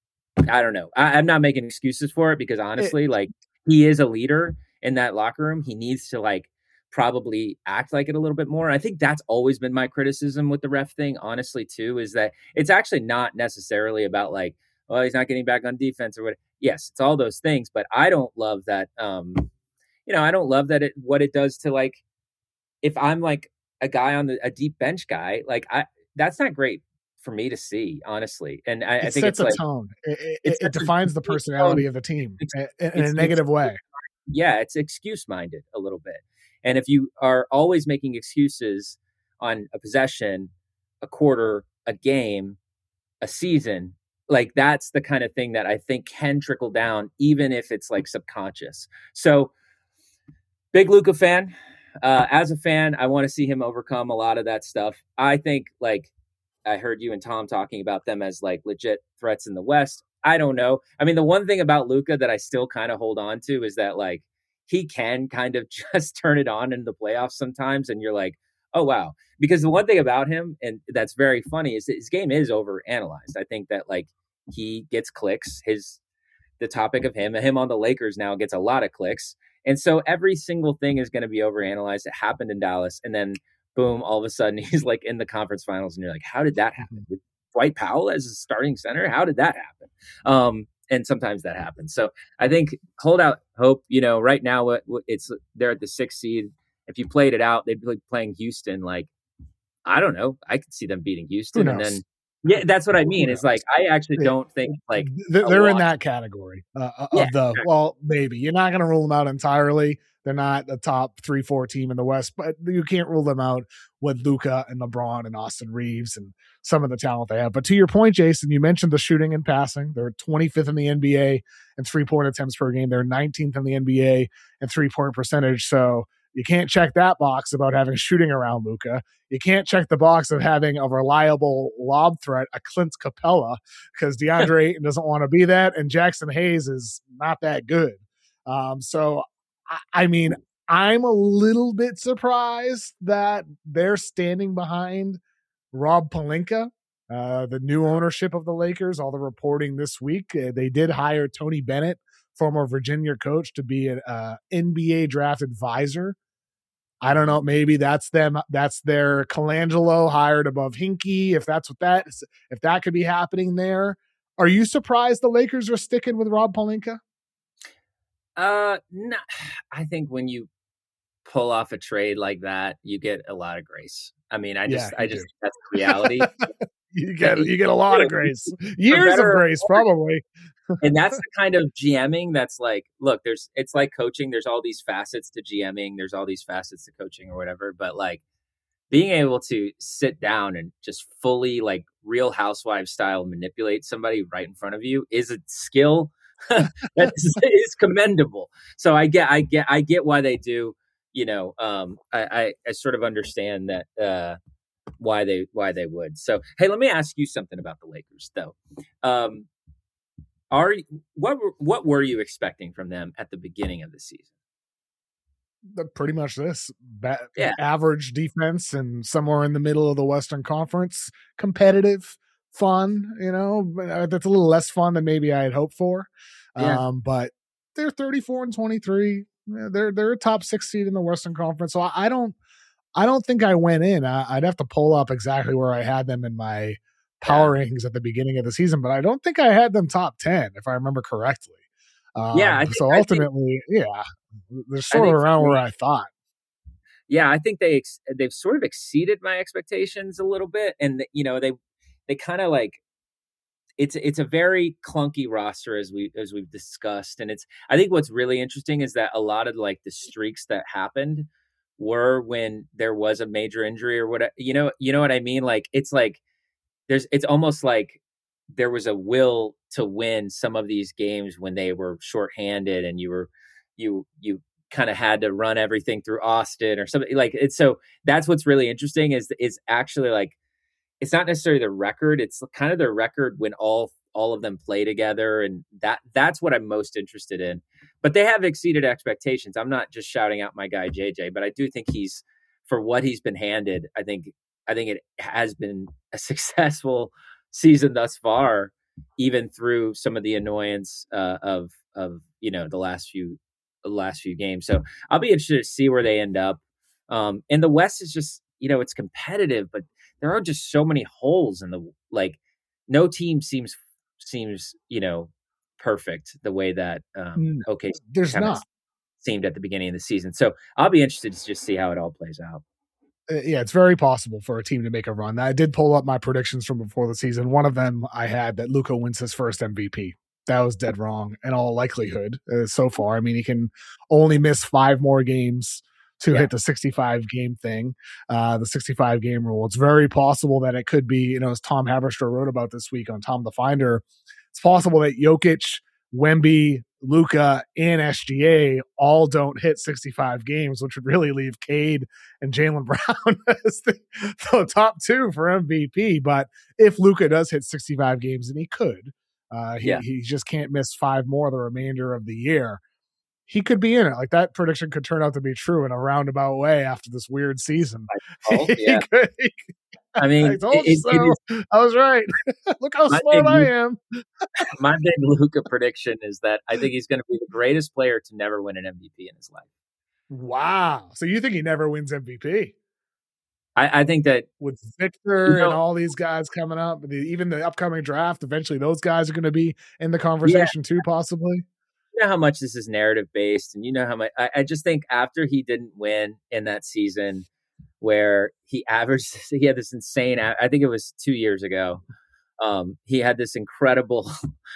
I don't know. I, I'm not making excuses for it because honestly, it, like he is a leader in that locker room. He needs to like probably act like it a little bit more. I think that's always been my criticism with the ref thing, honestly, too, is that it's actually not necessarily about like, oh, he's not getting back on defense or what. Yes, it's all those things, but I don't love that. Um, you know, I don't love that it what it does to like if I'm like a guy on the a deep bench guy, like I that's not great for me to see, honestly. And I, it I think sets it's a like, tone. It, it, it defines the personality of the team in, in a negative way. Yeah, it's excuse minded a little bit. And if you are always making excuses on a possession, a quarter, a game, a season, like that's the kind of thing that I think can trickle down, even if it's like subconscious. So big Luka fan. Uh, as a fan, I want to see him overcome a lot of that stuff. I think like, I heard you and Tom talking about them as like legit threats in the West. I don't know. I mean, the one thing about Luka that I still kind of hold on to is that like he can kind of just turn it on in the playoffs sometimes. And you're like, oh, wow. Because the one thing about him, and that's very funny, is that his game is over analyzed. I think that like he gets clicks. His the topic of him, him on the Lakers now gets a lot of clicks. And so every single thing is going to be over analyzed. It happened in Dallas. And then boom, all of a sudden he's like in the conference finals and you're like, how did that happen? With Dwight Powell as a starting center? How did that happen? Um, and sometimes that happens. So I think hold out hope, you know, right now it's they're at the sixth seed. If you played it out, they'd be like playing Houston. Like, I don't know. I could see them beating Houston. And then, yeah, that's what I mean. It's like, I actually don't think like they're, they're in that category uh, of yeah, the, exactly. well, maybe you're not going to rule them out entirely. They're not the top three, four team in the West, but you can't rule them out with Luka and LeBron and Austin Reeves and some of the talent they have. But to your point, Jason, you mentioned the shooting and passing. They're twenty-fifth in the N B A in three-point attempts per game. They're nineteenth in the N B A in three-point percentage. So you can't check that box about having shooting around Luka. You can't check the box of having a reliable lob threat, a Clint Capella, because DeAndre Ayton doesn't want to be that, and Jackson Hayes is not that good. Um, so I mean, I'm a little bit surprised that they're standing behind Rob Pelinka, uh, the new ownership of the Lakers. All the reporting this week, uh, they did hire Tony Bennett, former Virginia coach, to be an uh, N B A draft advisor. I don't know. Maybe that's them. That's their Colangelo hired above Hinkie. If that's what that is, if that could be happening there. Are you surprised the Lakers are sticking with Rob Pelinka? Uh, no, I think when you pull off a trade like that, you get a lot of grace. I mean, I just, yeah, I just, do. That's the reality. you get, you get a lot of grace, years of grace, probably. And that's the kind of GMing that's like, look, there's, it's like coaching. There's all these facets to GMing. There's all these facets to coaching or whatever. But like being able to sit down and just fully like Real Housewives style manipulate somebody right in front of you is a skill that is, is commendable. So I get, I get, I get why they do. You know, um, I, I, I sort of understand that uh, why they why they would. So hey, let me ask you something about the Lakers, though. Um, are what what were you expecting from them at the beginning of the season? Pretty much this ba- yeah. average defense and somewhere in the middle of the Western Conference, competitive. Fun, you know, that's a little less fun than maybe I had hoped for. Yeah. Um, but they're thirty-four and twenty-three. They're they're a top six seed in the Western Conference. So I, I don't I don't think I went in. I, I'd have to pull up exactly where I had them in my power yeah. rankings at the beginning of the season, but I don't think I had them top ten if I remember correctly. Um, Yeah, I think, so I think ultimately, yeah, they're I sort of think for around where me, I thought. yeah, I think they ex- they've sort of exceeded my expectations a little bit, and you know they they kind of like it's it's a very clunky roster as we as we've discussed, and it's I think what's really interesting is that a lot of like the streaks that happened were when there was a major injury or what you know you know what I mean. Like it's like there's it's almost like there was a will to win some of these games when they were shorthanded and you were you you kind of had to run everything through Austin or something like it's so that's what's really interesting is is actually like it's not necessarily the record, it's kind of their record when all all of them play together, and that that's what I'm most interested in. But they have exceeded expectations. I'm not just shouting out my guy J J, but I do think he's for what he's been handed, I think I think it has been a successful season thus far, even through some of the annoyance uh, of of you know the last few the last few games. So I'll be interested to see where they end up. Um, and the West is just you know it's competitive, but there are just so many holes in the like. No team seems seems you know perfect the way that um, No, okay there's kind of not. seemed at the beginning of the season. So I'll be interested to just see how it all plays out. Uh, yeah, it's very possible for a team to make a run. I did pull up my predictions from before the season. One of them I had that Luka wins his first M V P. That was dead wrong in all likelihood uh, so far. I mean, he can only miss five more games to Yeah. hit the sixty-five game thing, uh, the sixty-five game rule. It's very possible that it could be, you know, as Tom Haverster wrote about this week on Tom the Finder, it's possible that Jokic, Wemby, Luka, and S G A all don't hit sixty-five games, which would really leave Cade and Jaylen Brown as the, the top two for M V P. But if Luka does hit sixty-five games, and he could, uh, he, Yeah. he just can't miss five more the remainder of the year. He could be in it. Like that prediction could turn out to be true in a roundabout way after this weird season. Oh, yeah. he could, he, I mean, I told it, you it, so. it is, I was right. Look how My smart big I Luka- am. my big Luka prediction is that I think he's going to be the greatest player to never win an M V P in his life. Wow. So you think he never wins M V P? I, I think that With Victor You know- and all these guys coming up, the, even the upcoming draft, eventually those guys are going to be in the conversation too, possibly. you know how much this is narrative based, and you know how much I, I just think after he didn't win in that season where he averaged, he had this insane. I think it was two years ago. Um, he had this incredible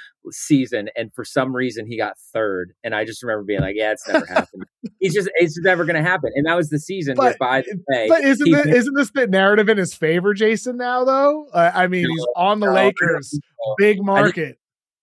season, and for some reason he got third. And I just remember being like, "Yeah, it's never happened. He's just, it's never going to happen." And that was the season where, But, by the way, but isn't he this, went- isn't this the narrative in his favor, Jason? Now though, uh, I mean, No, he's on the no, I don't Lakers, think so. big market.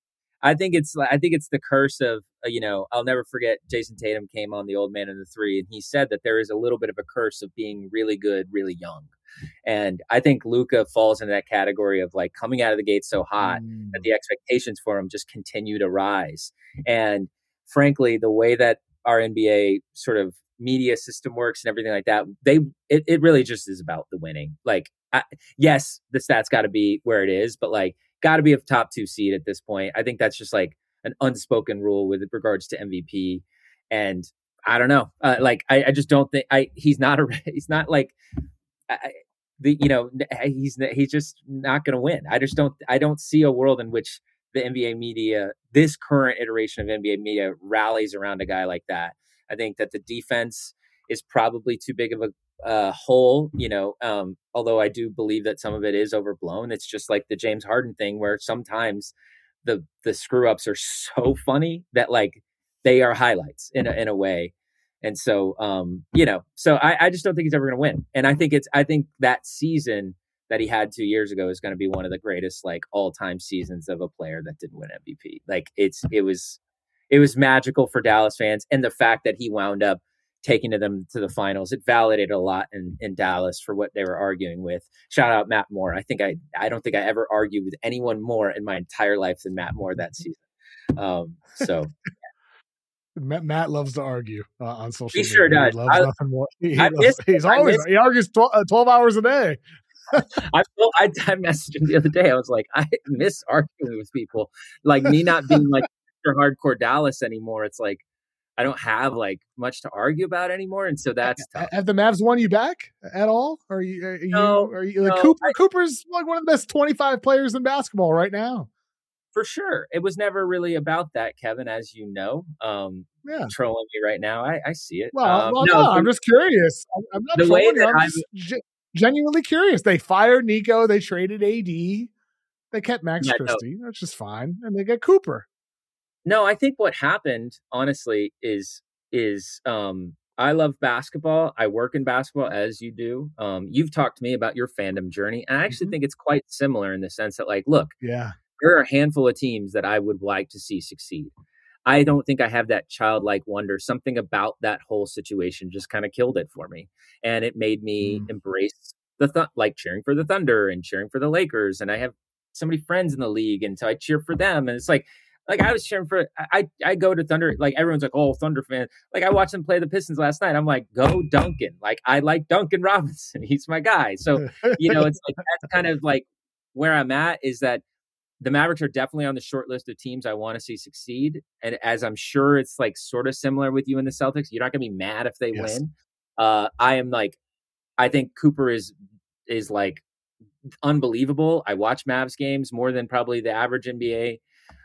I think it's I think it's the curse of uh, you know I'll never forget Jason Tatum came on the Old Man and the Three, and he said that there is a little bit of a curse of being really good really young, and I think Luka falls into that category of like coming out of the gate so hot Mm. that the expectations for him just continue to rise. And frankly, the way that our N B A sort of media system works and everything like that, they it, it really just is about the winning. Like, I, yes, the stats got to be where it is, but like, got to be a top two seed at this point. I think that's just like an unspoken rule with regards to M V P. And I don't know, uh, like, I, I just don't think I he's not a he's not like I, the you know he's he's just not going to win. I just don't I don't see a world in which the N B A media, this current iteration of N B A media, rallies around a guy like that. I think that the defense is probably too big of a uh, hole, you know, um, although I do believe that some of it is overblown. It's just like the James Harden thing where sometimes the the screw ups are so funny that like they are highlights in a, in a way. And so, um, you know, so I, I just don't think he's ever going to win. And I think it's I think that season that he had two years ago is going to be one of the greatest like all time seasons of a player that didn't win M V P. Like it's it was it was magical for Dallas fans, and the fact that he wound up taking to them to the finals, it validated a lot in, in Dallas for what they were arguing with. Shout out Matt Moore. I think I I don't think I ever argued with anyone more in my entire life than Matt Moore that season. Um, so Matt, Matt loves to argue uh, on social He media. sure does. He loves I- nothing more. He, he I loves- miss- he's I always miss- he argues twelve, uh, twelve hours a day. I, felt, I I messaged him the other day. I was like, I miss arguing with people. Like me not being like hardcore Dallas anymore. It's like I don't have like much to argue about anymore, and so that's tough. Have the Mavs won you back at all? Are you? Are you? No, are you like no, Cooper? I- Cooper's like one of the best twenty-five players in basketball right now. For sure. It was never really about that, Kevin, as you know. Um, Yeah. Trolling me right now. I, I see it. Well, um, well no, no, the, I'm just curious. I'm, I'm not the way trolling you. that I'm I'm, just ge- genuinely curious. They fired Nico. They traded A D. They kept Max yeah, no, Christie. That's just fine. And they get Cooper. no, I think what happened, honestly, is is um, I love basketball. I work in basketball as you do. Um, you've talked to me about your fandom journey. And I actually Mhm. think it's quite similar in the sense that, like, look, Yeah. there are a handful of teams that I would like to see succeed. I don't think I have that childlike wonder. Something about that whole situation just kind of killed it for me. And it made me Mm. embrace the, th- like cheering for the Thunder and cheering for the Lakers. And I have so many friends in the league. And so I cheer for them. And it's like, like I was cheering for, I, I go to Thunder, like everyone's like, oh, Thunder fan. Like I watched them play the Pistons last night. I'm like, go Duncan. Like I like Duncan Robinson. He's my guy. So, you know, it's like, that's kind of like where I'm at, is that the Mavericks are definitely on the short list of teams I want to see succeed. And as I'm sure it's like sort of similar with you and the Celtics, you're not going to be mad if they Yes. win. Uh, I am like, I think Cooper is, is like unbelievable. I watch Mavs games more than probably the average N B A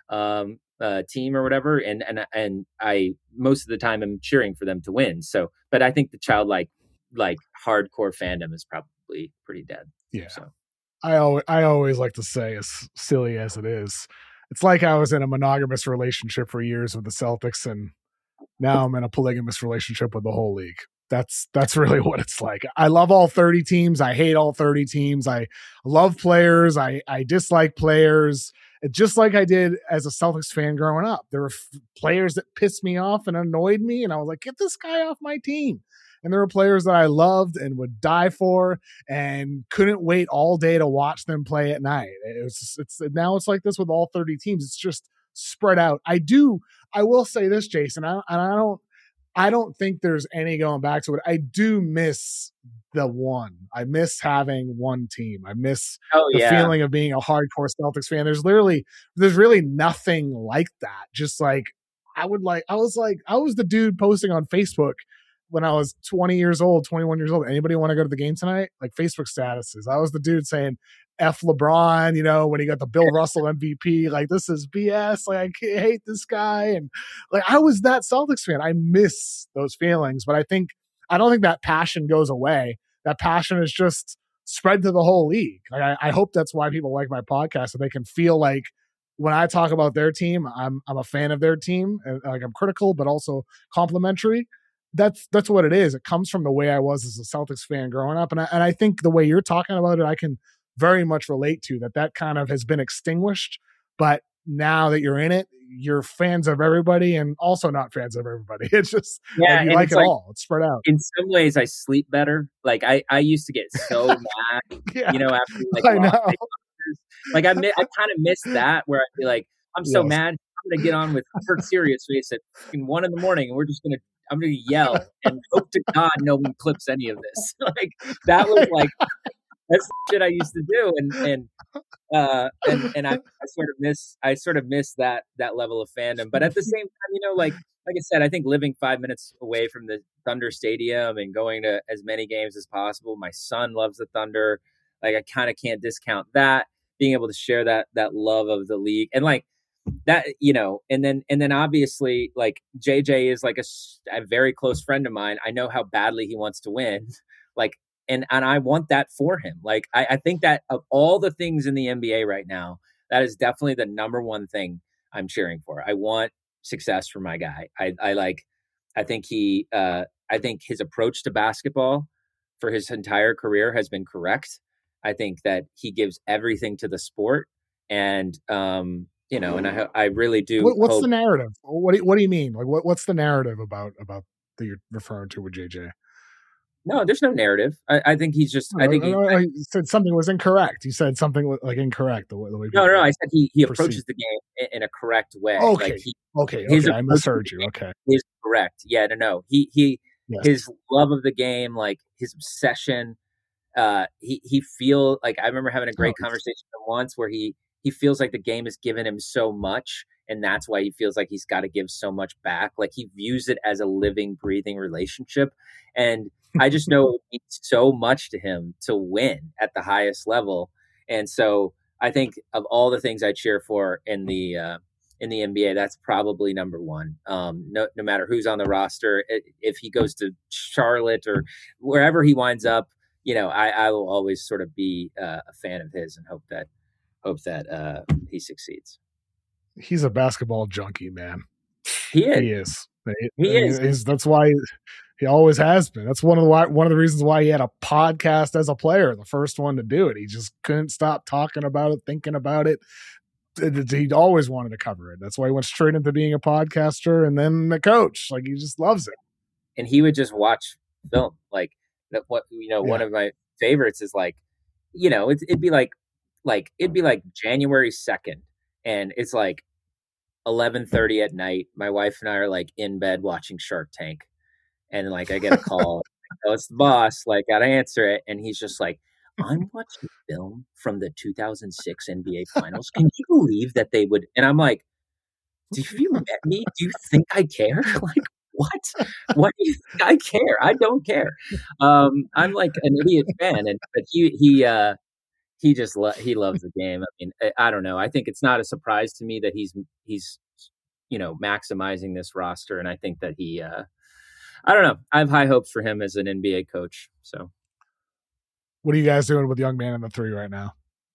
um, uh, team or whatever. And, and, and I, most of the time I'm cheering for them to win. So, but I think the childlike, like hardcore fandom is probably pretty dead. Yeah. So. I always, I always like to say, as silly as it is, it's like I was in a monogamous relationship for years with the Celtics, and now I'm in a polygamous relationship with the whole league. That's that's really what it's like. I love all thirty teams. I hate all thirty teams. I love players. I, I dislike players. It's just like I did as a Celtics fan growing up. There were f- players that pissed me off and annoyed me, and I was like, get this guy off my team. And there were players that I loved and would die for and couldn't wait all day to watch them play at night. It was, it's now it's like this with all thirty teams. It's just spread out. I do, I will say this, Jason, I, and I don't, I don't think there's any going back to it. I do miss the one. I miss having one team. I miss oh, the yeah. feeling of being a hardcore Celtics fan. There's literally, there's really nothing like that. Just like, I would like, I was like, I was the dude posting on Facebook when I was twenty years old, twenty-one years old. Anybody want to go to the game tonight? Like Facebook statuses. I was the dude saying F LeBron, you know, when he got the Bill Russell M V P, like this is B S. Like I hate this guy. And like, I was that Celtics fan. I miss those feelings, but I think, I don't think that passion goes away. That passion is just spread to the whole league. Like, I, I hope that's why people like my podcast, so they can feel like when I talk about their team, I'm, I'm a fan of their team. And like I'm critical, but also complimentary. That's that's what it is. It comes from the way I was as a Celtics fan growing up, and I, and I think the way you're talking about it, I can very much relate to that. That kind of has been extinguished, but now that you're in it, you're fans of everybody, and also not fans of everybody. It's just yeah, like you and like it's it like, all. It's spread out. in some ways, I sleep better. Like I, I used to get so mad, Yeah, you know, after like I lost know. my Dodgers. Like I, mi- I kind of miss that where I'd be like, I'm so Yes. mad. I'm gonna get on with Kurt Serious face at fucking one in the morning, and we're just gonna. I'm gonna yell and hope to God no one clips any of this. Like that was like that's the shit I used to do, and and uh and and I, I sort of miss I sort of miss that that level of fandom. But at the same time, you know, like like I said, I think living five minutes away from the Thunder Stadium and going to as many games as possible. My son loves the Thunder. Like I kind of can't discount that. Being able to share that that love of the league and like. That, you know, and then and then obviously like J J is like a, a very close friend of mine. I know how badly he wants to win, like, and and I want that for him. Like, I, I think that of all the things in the N B A right now, that is definitely the number one thing I'm cheering for. I want success for my guy. I, I like, I think he, uh, I think his approach to basketball for his entire career has been correct. I think that he gives everything to the sport, and um. You know, and I I really do. What, what's hope... the narrative? What do, what do you mean? Like, what, what's the narrative about about that you're referring to with J J? No, there's no narrative. I, I think he's just. I think he, I, I said something was incorrect. You said something like incorrect. The way, the way no, no, no. I said he he proceed. approaches the game in, in a correct way. Okay, like he, okay, his okay. I misheard you. Okay, is correct. Yeah, no, no. He he yes. His love of the game, like his obsession. Uh, he he feel like I remember having a great oh, conversation once where he. He feels like the game has given him so much, and that's why he feels like he's got to give so much back. Like he views it as a living, breathing relationship. And I just know it means so much to him to win at the highest level. And so I think of all the things I cheer for in the uh, in the N B A, that's probably number one. Um, no, no matter who's on the roster, if he goes to Charlotte or wherever he winds up, you know, I, I will always sort of be uh, a fan of his and hope that hope that uh, he succeeds. He's a basketball junkie, man. He is. He is. He I mean, is. He's, that's why he always has been. That's one of the one of the reasons why he had a podcast as a player, the first one to do it. He just couldn't stop talking about it, thinking about it. He always wanted to cover it. That's why he went straight into being a podcaster and then a coach. Like, he just loves it. And he would just watch film. Like, what you know, yeah. One of my favorites is like, you know, it, it'd be like, like it'd be like January second, and it's like eleven thirty at night. My wife and I are like in bed watching Shark Tank, and like I get a call. Oh, it's the boss. Like, gotta answer it, and he's just like, I'm watching film from the two thousand six N B A Finals. Can you believe that they would? And I'm like, do you met me? Do you think I care? Like, what? What do you think I care? I don't care. Um, I'm like an idiot fan, and but he he uh, he just lo- he loves the game. I mean, I, I don't know. I think it's not a surprise to me that he's he's you know maximizing this roster, and I think that he uh, I don't know. I have high hopes for him as an N B A coach. So. What are you guys doing with Young Man in the Three right now?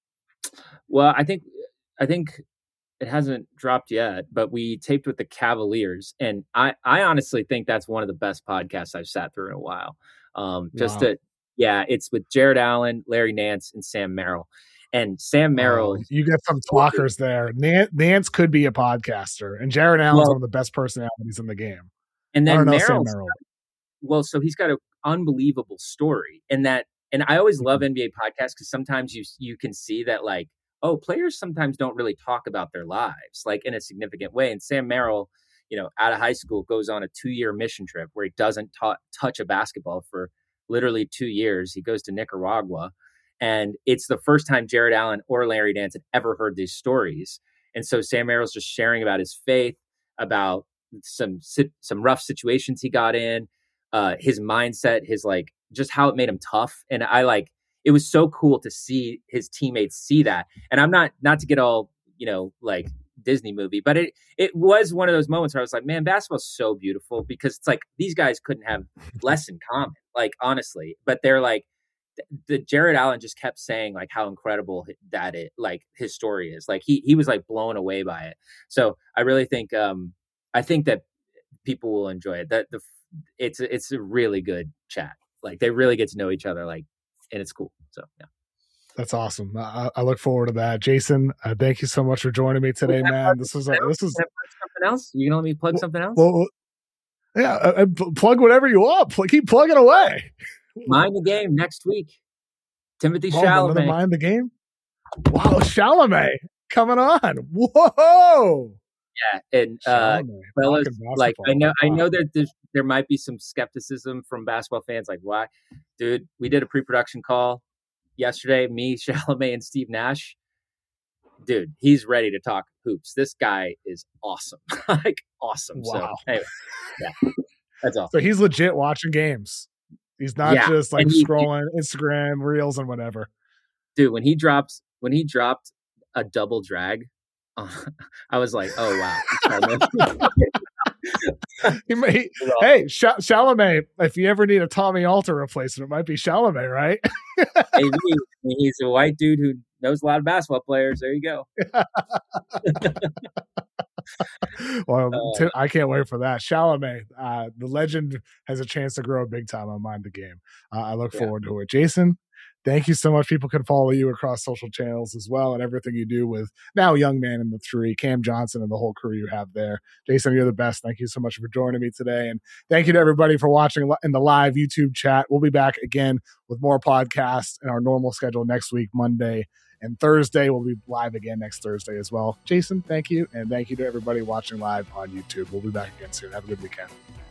Well, I think I think it hasn't dropped yet, but we taped with the Cavaliers, and I, I honestly think that's one of the best podcasts I've sat through in a while. Um, just wow. to, yeah, it's with Jared Allen, Larry Nance, and Sam Merrill. And Sam Merrill, oh, you got some talkers there. Nance, Nance could be a podcaster, and Jared Allen's well, one of the best personalities in the game. And then Merrill, well, so he's got an unbelievable story, and that. And I always love N B A podcasts because sometimes you you can see that, like, oh, players sometimes don't really talk about their lives, like, in a significant way. And Sam Merrill, you know, out of high school, goes on a two-year mission trip where he doesn't ta- touch a basketball for literally two years. He goes to Nicaragua. And it's the first time Jared Allen or Larry Nance had ever heard these stories. And so Sam Merrill's just sharing about his faith, about some some rough situations he got in, uh, his mindset, his, like, just how it made him tough. And I like, it was so cool to see his teammates see that. And I'm not, not to get all, you know, like Disney movie, but it, it was one of those moments where I was like, man, basketball's so beautiful because it's like, these guys couldn't have less in common, like, honestly, but they're like, the Jared Allen just kept saying like how incredible that it, like, his story is. Like, he, he was like blown away by it. So I really think, um, I think that people will enjoy it. That the, it's, it's a really good chat. Like, they really get to know each other, like, and it's cool. So, yeah. That's awesome. I, I look forward to that. Jason, uh, thank you so much for joining me today, man. This was, uh, this is something else. You can let me plug something else? Well, yeah, uh, plug whatever you want. Pl- keep plugging away. Mind the Game next week. Timothy oh, Chalamet. Mind the Game? Wow, Chalamet coming on. Whoa. Yeah, and uh, fellas, like, I know, I know that there's, there might be some skepticism from basketball fans, like, why, dude? We did a pre-production call yesterday, me, Chalamet, and Steve Nash. Dude, he's ready to talk hoops. This guy is awesome, like, awesome. Wow. So, anyway, yeah, that's awesome. So he's legit watching games. He's not yeah. just like he, scrolling he, Instagram reels and whatever. Dude, when he drops, when he dropped a double drag. Uh, I was like, oh, wow. he may, hey, Sh- Chalamet, if you ever need a Tommy Alter replacement, it might be Chalamet, right? Hey, he's a white dude who knows a lot of basketball players. There you go. Well, uh, t- I can't wait for that. Chalamet, uh, the legend, has a chance to grow big time on Mind the Game. Uh, I look yeah. forward to it. Jason, thank you so much. People can follow you across social channels as well, and everything you do with now Young Man in the Three, Cam Johnson, and the whole crew you have there. Jason, you're the best. Thank you so much for joining me today. And thank you to everybody for watching in the live YouTube chat. We'll be back again with more podcasts in our normal schedule next week, Monday and Thursday. We'll be live again next Thursday as well. Jason, thank you. And thank you to everybody watching live on YouTube. We'll be back again soon. Have a good weekend.